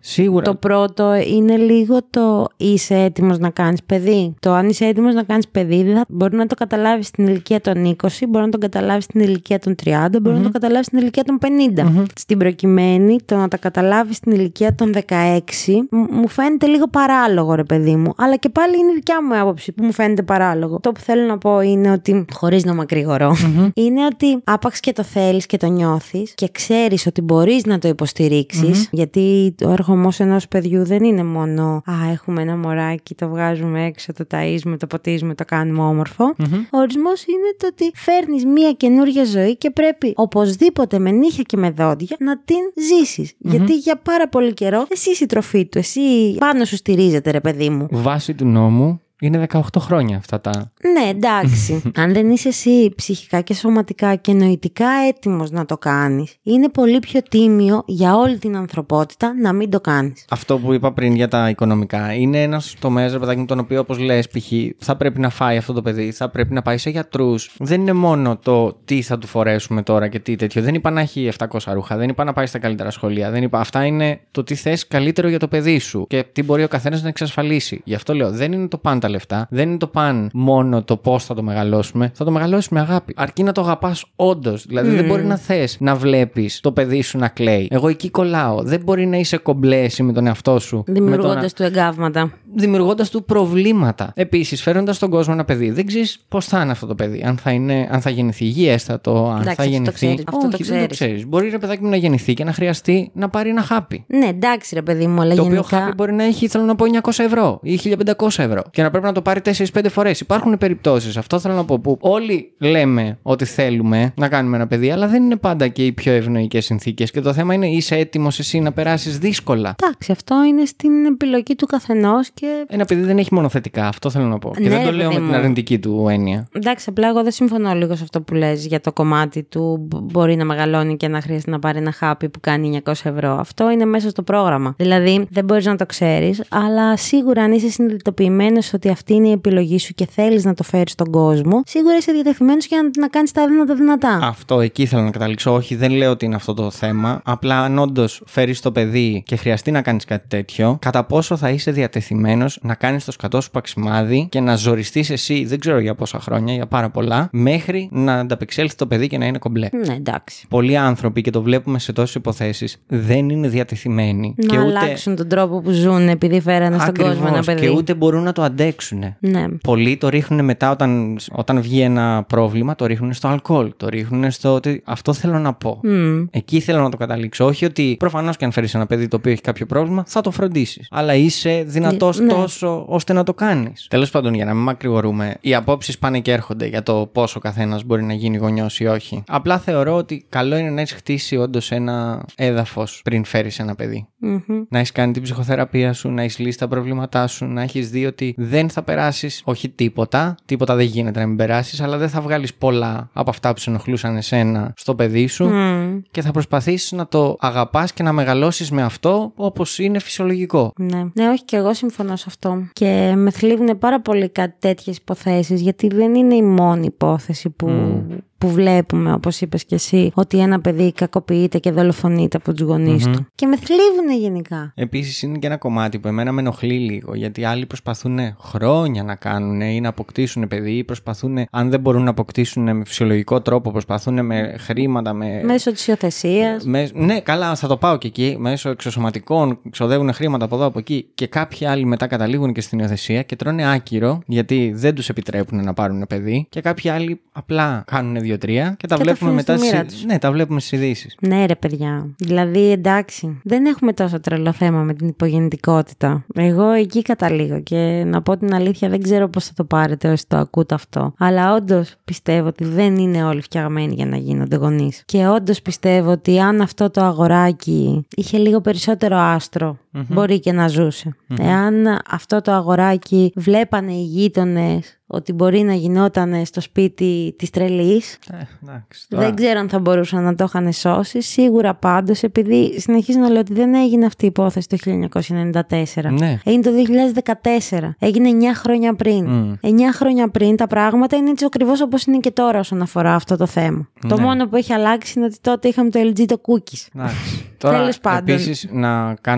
Σίγουρα. Το πρώτο είναι λίγο το είσαι έτοιμος να κάνεις παιδί. Το αν είσαι έτοιμος να κάνεις παιδί, δηλαδή μπορεί να το καταλάβεις στην ηλικία των είκοσι, μπορεί να το καταλάβεις στην ηλικία των τριάντα, μπορεί mm-hmm. να το καταλάβεις στην ηλικία των πενήντα. Mm-hmm. Στην προκειμένη, το να τα καταλάβεις στην ηλικία των δεκαέξι μου φαίνεται λίγο παράλογο, ρε παιδί μου. Αλλά και πάλι είναι η δικιά μου άποψη που μου φαίνεται παράλογο. Το που θέλω να πω είναι ότι, χωρίς να μακρηγορώ, mm-hmm. είναι ότι άπαξ και το θέλεις και το νιώθεις και ξέρεις ότι μπορείς να το υποστηρίξεις. Mm-hmm. Γιατί ο ερχομός ενός παιδιού δεν είναι μόνο «Α, έχουμε ένα μωράκι, το βγάζουμε έξω, το ταΐζουμε, το ποτίζουμε, το κάνουμε όμορφο». Mm-hmm. Ο ορισμός είναι το ότι φέρνεις μία καινούργια ζωή και πρέπει οπωσδήποτε με νύχια και με δόντια να την ζήσεις. Mm-hmm. Γιατί για πάρα πολύ καιρό εσύ είσαι η τροφή του, εσύ πάνω σου στηρίζεται, ρε παιδί μου. Βάσει του νόμου. Είναι δεκαοκτώ χρόνια αυτά τα. Ναι, εντάξει. Αν δεν είσαι εσύ ψυχικά και σωματικά και νοητικά έτοιμος να το κάνεις, είναι πολύ πιο τίμιο για όλη την ανθρωπότητα να μην το κάνεις. Αυτό που είπα πριν για τα οικονομικά είναι ένας τομέας, ρε παιδάκι μου, τον οποίο, όπως λες, π.χ. θα πρέπει να φάει αυτό το παιδί, θα πρέπει να πάει σε γιατρούς. Δεν είναι μόνο το τι θα του φορέσουμε τώρα και τι τέτοιο. Δεν είπα να έχει επτακόσια ρούχα, δεν είπα να πάει στα καλύτερα σχολεία. Δεν είπα. Αυτά είναι το τι θες καλύτερο για το παιδί σου και τι μπορεί ο καθένας να εξασφαλίσει. Γι' αυτό λέω, δεν είναι το πάντα τα λεφτά. Δεν είναι το παν μόνο το πώς θα το μεγαλώσουμε. Θα το μεγαλώσουμε αγάπη. Αρκεί να το αγαπάς όντως. Δηλαδή, mm. δεν μπορεί να θες να βλέπεις το παιδί σου να κλαίει. Εγώ εκεί κολλάω. Δεν μπορεί να είσαι κομπλέ εσύ με τον εαυτό σου. Δημιουργώντας να... του εγκάβματα. Δημιουργώντας του προβλήματα. Επίσης, φέροντας στον κόσμο ένα παιδί, δεν ξέρεις πώς θα είναι αυτό το παιδί. Αν θα, είναι, αν θα γεννηθεί υγιέστατο, αν εντάξει, θα γεννηθεί. Αυτό, αυτό όχι, το δεν το ξέρεις. Μπορεί ρε παιδάκι μου να γεννηθεί και να χρειαστεί να πάρει ένα χάπι. Ναι, εντάξει, ρε παιδί μου, αλλά το γενικά. οποίο χάπι μπορεί να έχει, θέλω να πω, εννιακόσια ευρώ ή χίλια πεντακόσια ευρώ και να πρέπει να το πάρει τέσσερις πέντε φορές. Υπάρχουν περιπτώσεις, αυτό θέλω να πω, που όλοι λέμε ότι θέλουμε να κάνουμε ένα παιδί, αλλά δεν είναι πάντα και οι πιο ευνοϊκές συνθήκες. Και το θέμα είναι, είσαι έτοιμος εσύ να περάσεις δύσκολα. Εντάξει, αυτό είναι στην επιλογή του καθενός και. Ένα παιδί δεν έχει μόνο θετικά, αυτό θέλω να πω. Ναι, και δεν το λέω με μου. την αρνητική του έννοια. Εντάξει, απλά εγώ δεν συμφωνώ λίγο σε αυτό που λες για το κομμάτι του μπορεί να μεγαλώνει και να χρειάζεται να πάρει ένα χάπι που κάνει εννιακόσια ευρώ. Αυτό είναι μέσα στο πρόγραμμα. Δηλαδή, δεν μπορείς να το ξέρεις, αλλά σίγουρα αν είσαι συνειδητοποιημένος ότι αυτή είναι η επιλογή σου και θέλεις να το φέρεις στον κόσμο, σίγουρα είσαι διατεθειμένος για να, να κάνεις τα αδύνατα δυνατά. Αυτό, εκεί θέλω να καταλήξω. Όχι, δεν λέω ότι είναι αυτό το θέμα. Απλά αν όντως φέρεις το παιδί και χρειαστεί να κάνεις κάτι τέτοιο, κατά πόσο θα είσαι διατεθειμένος να κάνεις το σκατό σου παξιμάδι και να ζοριστείς εσύ, δεν ξέρω για πόσα χρόνια, για πάρα πολλά, μέχρι να ανταπεξέλθει το παιδί και να είναι κομπλέ. Ναι, εντάξει. Πολλοί άνθρωποι, και το βλέπουμε σε τόσες υποθέσεις, δεν είναι διατεθειμένοι. Να και ούτε... αλλάξουν τον τρόπο που ζουν επειδή φέρανε στον κόσμο ένα παιδί. Και ούτε μπορούν να το αντέξουν. Ναι. Πολλοί το ρίχνουν μετά όταν, όταν βγει ένα πρόβλημα, το ρίχνουν στο αλκοόλ. Το ρίχνουν στο ότι. Αυτό θέλω να πω. Mm. Εκεί θέλω να το καταλήξω. Όχι ότι προφανώς και αν φέρεις ένα παιδί το οποίο έχει κάποιο πρόβλημα, θα το φροντίσεις. Αλλά είσαι δυνατός ναι. τόσο ώστε να το κάνεις. Τέλος πάντων, για να μην μακρηγορούμε, οι απόψεις πάνε και έρχονται για το πόσο καθένας μπορεί να γίνει γονιός ή όχι. Απλά θεωρώ ότι καλό είναι να έχεις χτίσει όντως ένα έδαφος πριν φέρεις ένα παιδί. Mm-hmm. Να έχεις κάνει την ψυχοθεραπεία σου, να έχεις λύσει τα προβλήματά σου, να έχεις δει ότι δεν θα περάσεις, όχι τίποτα, τίποτα δεν γίνεται να μην περάσεις, αλλά δεν θα βγάλεις πολλά από αυτά που σε ενοχλούσαν εσένα στο παιδί σου mm. και θα προσπαθήσεις να το αγαπάς και να μεγαλώσεις με αυτό όπως είναι φυσιολογικό. Ναι, ναι, όχι, και εγώ συμφωνώ σε αυτό. Και με θλίβουν πάρα πολύ κάτι τέτοιες υποθέσεις, γιατί δεν είναι η μόνη υπόθεση που. Mm. που βλέπουμε, όπως είπες και εσύ, ότι ένα παιδί κακοποιείται και δολοφονείται από τους γονείς mm-hmm. του. Και με θλίβουνε γενικά. Επίσης είναι και ένα κομμάτι που εμένα με ενοχλεί λίγο, γιατί άλλοι προσπαθούν χρόνια να κάνουν ή να αποκτήσουν παιδί, ή προσπαθούν, αν δεν μπορούν να αποκτήσουν με φυσιολογικό τρόπο, προσπαθούν με χρήματα, με. Μέσω της υιοθεσίας. Με... Ναι, καλά, θα το πάω και εκεί. Μέσω εξωσωματικών, ξοδεύουν χρήματα από εδώ από εκεί. Και κάποιοι άλλοι μετά καταλήγουν και στην υιοθεσία και τρώνε άκυρο, γιατί δεν τους επιτρέπουν να πάρουν παιδί. Και κάποιοι άλλοι απλά κάνουν δύο-τρία και τα και βλέπουμε μετά στις... Ναι, τα βλέπουμε στις ειδήσεις. Ναι, ρε παιδιά. Δηλαδή, εντάξει, δεν έχουμε τόσο τρελό θέμα με την υπογεννητικότητα. Εγώ εκεί καταλήγω και να πω την αλήθεια, δεν ξέρω πώς θα το πάρετε όσοι το ακούτε αυτό. Αλλά όντως πιστεύω ότι δεν είναι όλοι φτιαγμένοι για να γίνονται γονείς. Και όντως πιστεύω ότι αν αυτό το αγοράκι είχε λίγο περισσότερο άστρο, mm-hmm. μπορεί και να ζούσε. Mm-hmm. Εάν αυτό το αγοράκι βλέπανε οι γείτονες ότι μπορεί να γινόταν στο σπίτι της τρελής. Ε, εντάξει, δεν ξέρω αν θα μπορούσαν να το είχαν σώσει. Σίγουρα πάντως, επειδή συνεχίζω να λέω ότι δεν έγινε αυτή η υπόθεση το χίλια εννιακόσια ενενήντα τέσσερα. Ναι. Έγινε το δύο χιλιάδες δεκατέσσερα. Έγινε εννιά χρόνια πριν. Mm. εννιά χρόνια πριν τα πράγματα είναι έτσι ακριβώς όπως είναι και τώρα όσον αφορά αυτό το θέμα. Ναι. Το μόνο που έχει αλλάξει είναι ότι τότε είχαμε το ελ τζι το cookies. Τώρα, τέλος πάντων. Επίσης, να κάνω μια μικρή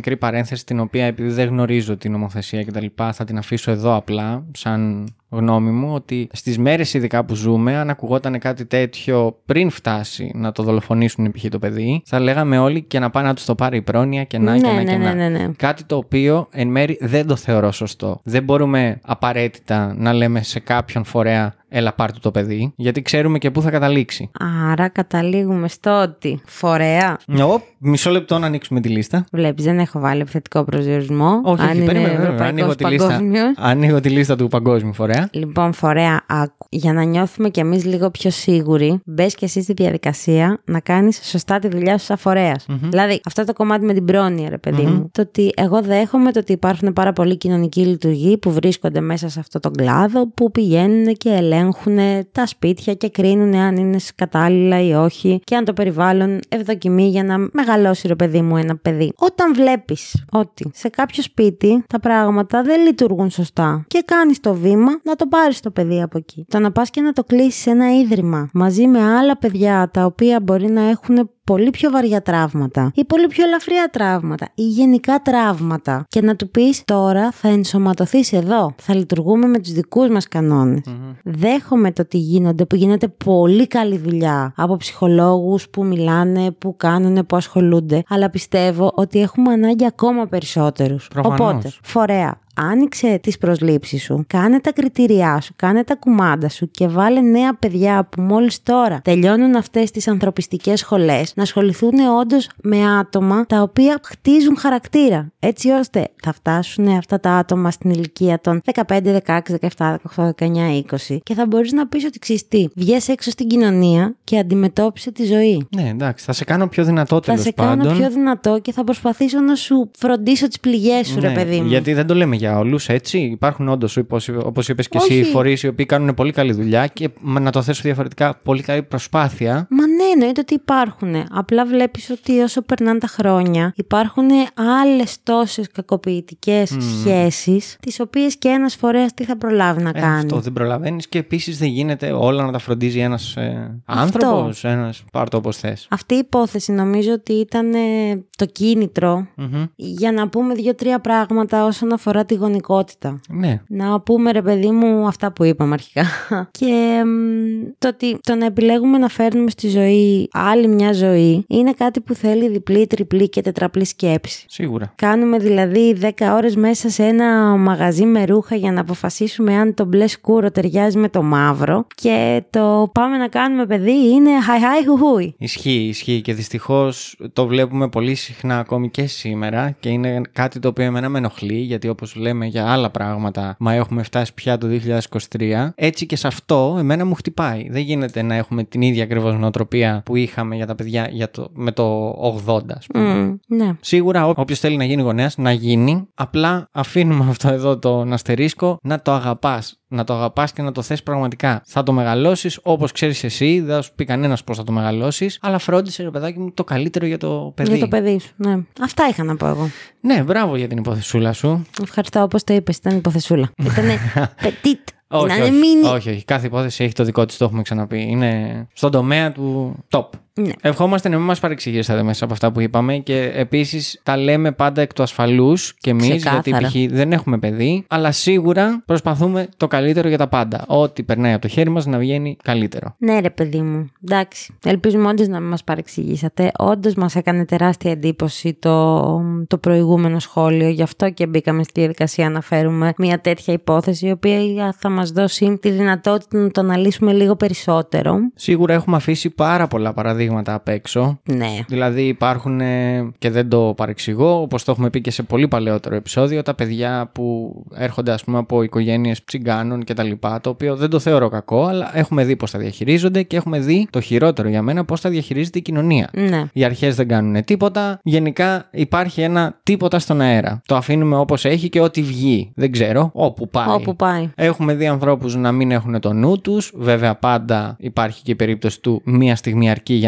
μικρή παρένθεση, την οποία επειδή δεν γνωρίζω την νομοθεσία κτλ., θα την αφήσω εδώ απλά, σαν γνώμη μου, ότι στις μέρες ειδικά που ζούμε, αν ακουγόταν κάτι τέτοιο πριν φτάσει να το δολοφονήσουν π.χ. το παιδί, θα λέγαμε όλοι και να πάει να του το πάρει η πρόνοια και να, ναι, και να, ναι, και να. Ναι, ναι, ναι. Κάτι το οποίο εν μέρει δεν το θεωρώ σωστό. Δεν μπορούμε απαραίτητα να λέμε σε κάποιον φορέα έλα πάρ' του το παιδί, γιατί ξέρουμε και πού θα καταλήξει. Άρα καταλήγουμε στο ότι φορέα. Ω, μισό λεπτό να ανοίξουμε τη λίστα. Βλέπεις, δεν έχω βάλει επιθετικό προσδιορισμό. Όχι, αν όχι, είναι περίμενε, ευρωπαϊκός, παγκόσμιος. Ανοίγω τη λίστα του παγκόσμιου φορέα. Λοιπόν, φορέα, άκου. Για να νιώθουμε κι εμείς λίγο πιο σίγουροι, μπες κι εσύ στη διαδικασία να κάνεις σωστά τη δουλειά σου σαν φορέας. Mm-hmm. Δηλαδή, αυτό το κομμάτι με την πρόνοια, ρε παιδί mm-hmm. μου. Το ότι εγώ δέχομαι το ότι υπάρχουν πάρα πολλοί κοινωνικοί λειτουργοί που βρίσκονται μέσα σε αυτό τον κλάδο, που πηγαίνουν και ελέγχουν τα σπίτια και κρίνουν αν είναι κατάλληλα ή όχι και αν το περιβάλλον ευδοκιμεί για να μεγαλώσει, ρε παιδί μου, ένα παιδί. Όταν βλέπεις ότι σε κάποιο σπίτι τα πράγματα δεν λειτουργούν σωστά και κάνεις το βήμα να το πάρεις το παιδί από εκεί. Το να πας και να το κλείσεις σε ένα ίδρυμα μαζί με άλλα παιδιά τα οποία μπορεί να έχουν πολύ πιο βαριά τραύματα ή πολύ πιο ελαφριά τραύματα ή γενικά τραύματα και να του πεις τώρα θα ενσωματωθείς εδώ, θα λειτουργούμε με τους δικούς μας κανόνες. Mm-hmm. Δέχομαι το ότι γίνονται, που γίνεται πολύ καλή δουλειά από ψυχολόγους που μιλάνε, που κάνουν, που ασχολούνται, αλλά πιστεύω ότι έχουμε ανάγκη ακόμα περισσότερους. Προφανώς. Οπότε, φορέα, άνοιξε τις προσλήψεις σου, κάνε τα κριτήριά σου, κάνε τα κουμάντα σου και βάλε νέα παιδιά που μόλις τώρα τελειώνουν αυτές τις ανθρωπιστικές σχολές να ασχοληθούν όντως με άτομα τα οποία χτίζουν χαρακτήρα. Έτσι ώστε θα φτάσουν αυτά τα άτομα στην ηλικία των δεκαπέντε, δεκαέξι, δεκαεπτά, δεκαοκτώ, δεκαεννιά, είκοσι και θα μπορείς να πεις ότι ξέρεις τι, βγες έξω στην κοινωνία και αντιμετώπισε τη ζωή. Ναι, εντάξει, θα σε κάνω πιο δυνατό τέλος πάντων. πάντων. Θα σε κάνω πιο δυνατό και θα προσπαθήσω να σου φροντίσω τις πληγές σου, ναι, ρε παιδί μου. Γιατί δεν το λέμε για όλους, έτσι. Υπάρχουν όντως, όπως είπες και Όχι. εσύ, φορείς οι οποίοι κάνουν πολύ καλή δουλειά και να το θέσω διαφορετικά, πολύ καλή προσπάθεια. Μα ναι, εννοείται ότι υπάρχουν. Απλά βλέπεις ότι όσο περνάνε τα χρόνια, υπάρχουν άλλες τόσες κακοποιητικές mm. σχέσεις, τις οποίες και ένας φορέας τι θα προλάβει να ε, κάνει. Αυτό δεν προλαβαίνεις και επίσης δεν γίνεται όλα να τα φροντίζει ένας ε, άνθρωπος, ένας, πάρ' το όπως θες. Αυτή η υπόθεση νομίζω ότι ήταν ε, το κίνητρο mm-hmm. για να πούμε δύο-τρία πράγματα όσον αφορά τη γονικότητα. Ναι. Να πούμε, ρε παιδί μου, αυτά που είπαμε αρχικά. Και μ, το ότι το να επιλέγουμε να φέρνουμε στη ζωή άλλη μια ζωή είναι κάτι που θέλει διπλή, τριπλή και τετραπλή σκέψη. Σίγουρα. Κάνουμε δηλαδή δέκα ώρες μέσα σε ένα μαγαζί με ρούχα για να αποφασίσουμε αν το μπλε σκούρο ταιριάζει με το μαύρο και το πάμε να κάνουμε παιδί είναι χαϊ χαϊ χουχούι. Ισχύει, ισχύει και δυστυχώς το βλέπουμε πολύ συχνά ακόμη και σήμερα και είναι κάτι το οποίο εμένα με ενοχλεί γιατί όπως λέμε για άλλα πράγματα, μα έχουμε φτάσει πια το δύο χιλιάδες είκοσι τρία, έτσι και σε αυτό εμένα μου χτυπάει. Δεν γίνεται να έχουμε την ίδια ακριβώς νοοτροπία που είχαμε για τα παιδιά για το, με το ογδόντα, ας πούμε. Mm, ναι. Σίγουρα όποιος θέλει να γίνει γονέας, να γίνει. Απλά αφήνουμε αυτό εδώ τον αστερίσκο να το αγαπάς. Να το αγαπάς και να το θες πραγματικά. Θα το μεγαλώσεις όπως ξέρεις εσύ, δεν θα σου πει κανένας πώς θα το μεγαλώσεις, αλλά φρόντισε, ρε παιδάκι μου, το καλύτερο για το παιδί. Για το παιδί σου, ναι. Αυτά είχα να πω εγώ. Ναι, μπράβο για την υποθεσούλα σου. Ευχαριστώ, όπως το είπες, ήταν υποθεσούλα. Ήτανε petit. Όχι, όχι, όχι, όχι. Κάθε υπόθεση έχει το δικό της, το έχουμε ξαναπεί. Είναι στον τομέα του top. Ναι. Ευχόμαστε να μην μας παρεξηγήσατε μέσα από αυτά που είπαμε και επίσης τα λέμε πάντα εκ του ασφαλούς και εμείς, γιατί π.χ. δεν έχουμε παιδί, αλλά σίγουρα προσπαθούμε το καλύτερο για τα πάντα. Ό,τι περνάει από το χέρι μας να βγαίνει καλύτερο. Ναι, ρε παιδί μου. Εντάξει. Ελπίζουμε όντως να μην μας παρεξηγήσατε. Όντως μας έκανε τεράστια εντύπωση το, το προηγούμενο σχόλιο. Γι' αυτό και μπήκαμε στη διαδικασία να φέρουμε μια τέτοια υπόθεση, η οποία θα μας δώσει τη δυνατότητα να το αναλύσουμε λίγο περισσότερο. Σίγουρα έχουμε αφήσει πάρα πολλά παραδείγματα απ' έξω. Ναι. Δηλαδή υπάρχουν και δεν το παρεξηγώ, όπως το έχουμε πει και σε πολύ παλαιότερο επεισόδιο, τα παιδιά που έρχονται ας πούμε από οικογένειες τσιγκάνων κτλ. Το οποίο δεν το θεωρώ κακό, αλλά έχουμε δει πώς τα διαχειρίζονται και έχουμε δει το χειρότερο για μένα πώς τα διαχειρίζεται η κοινωνία. Ναι. Οι αρχές δεν κάνουν τίποτα. Γενικά υπάρχει ένα τίποτα στον αέρα. Το αφήνουμε όπως έχει και ό,τι βγει. Δεν ξέρω. Όπου πάει. Όπου πάει. Έχουμε δει ανθρώπους να μην έχουν το νου τους. Βέβαια πάντα υπάρχει και η περίπτωση του μία στιγμή αρκεί για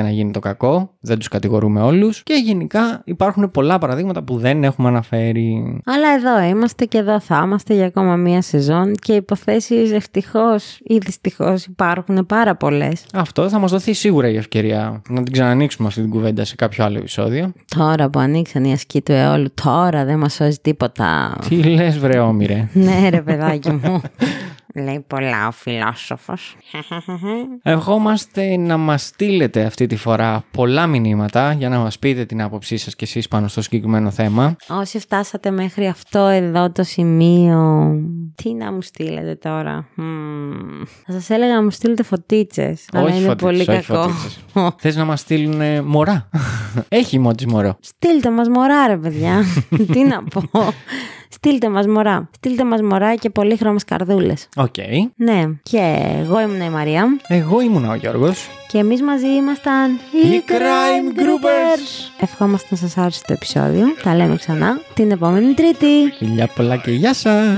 για να γίνει το κακό, δεν τους κατηγορούμε όλους και γενικά υπάρχουν πολλά παραδείγματα που δεν έχουμε αναφέρει. Αλλά εδώ είμαστε και εδώ θα είμαστε για ακόμα μία σεζόν και υποθέσεις ευτυχώς ή δυστυχώς υπάρχουν πάρα πολλές. Αυτό θα μας δοθεί σίγουρα η ευκαιρία να την ξανανοίξουμε αυτή την κουβέντα σε κάποιο άλλο επεισόδιο. Τώρα που ανοίξαν οι ασκοί του αιώλου, τώρα δεν μας σώζει τίποτα. Τι λες βρε όμηρε. Ναι ρε παιδάκι μου. Λέει πολλά ο φιλόσοφος. Ευχόμαστε να μας στείλετε αυτή τη φορά πολλά μηνύματα για να μας πείτε την άποψή σας κι εσείς πάνω στο συγκεκριμένο θέμα. Όσοι φτάσατε μέχρι αυτό εδώ το σημείο, τι να μου στείλετε τώρα? Mm. Θα σας έλεγα να μου στείλετε φωτίτσες. Όχι αλλά είναι φωτίτσες, πολύ όχι κακό. φωτίτσες. Θες να μας στείλουν μωρά? Έχει μόντις μωρό. Στείλτε μας μωρά ρε παιδιά. Τι να πω. Στείλτε μας μωρά. Στείλτε μας μωρά και πολύχρωμες καρδούλες. Οκ. Okay. Ναι. Και εγώ ήμουν η Μαρία. Εγώ ήμουν ο Γιώργος. Και εμείς μαζί ήμασταν οι Crime Groupers. Ευχόμαστε να σας άρεσε το επεισόδιο. Τα λέμε ξανά την επόμενη Τρίτη. Φιλιά πολλά και γεια σας.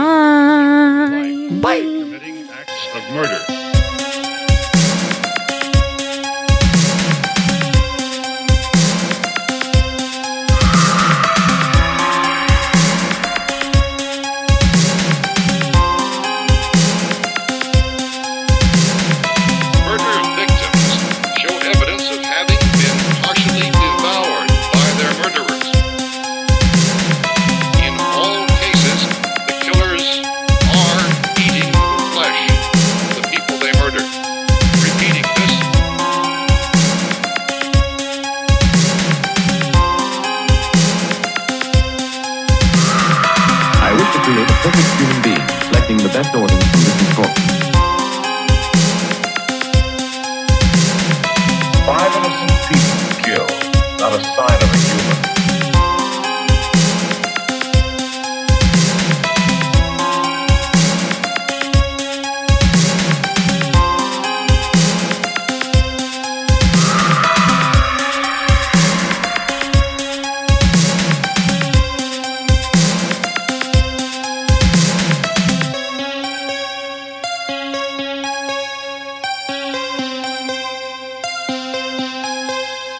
Bye. Bye. The best organs from different sources. Five innocent people killed, not a sign of a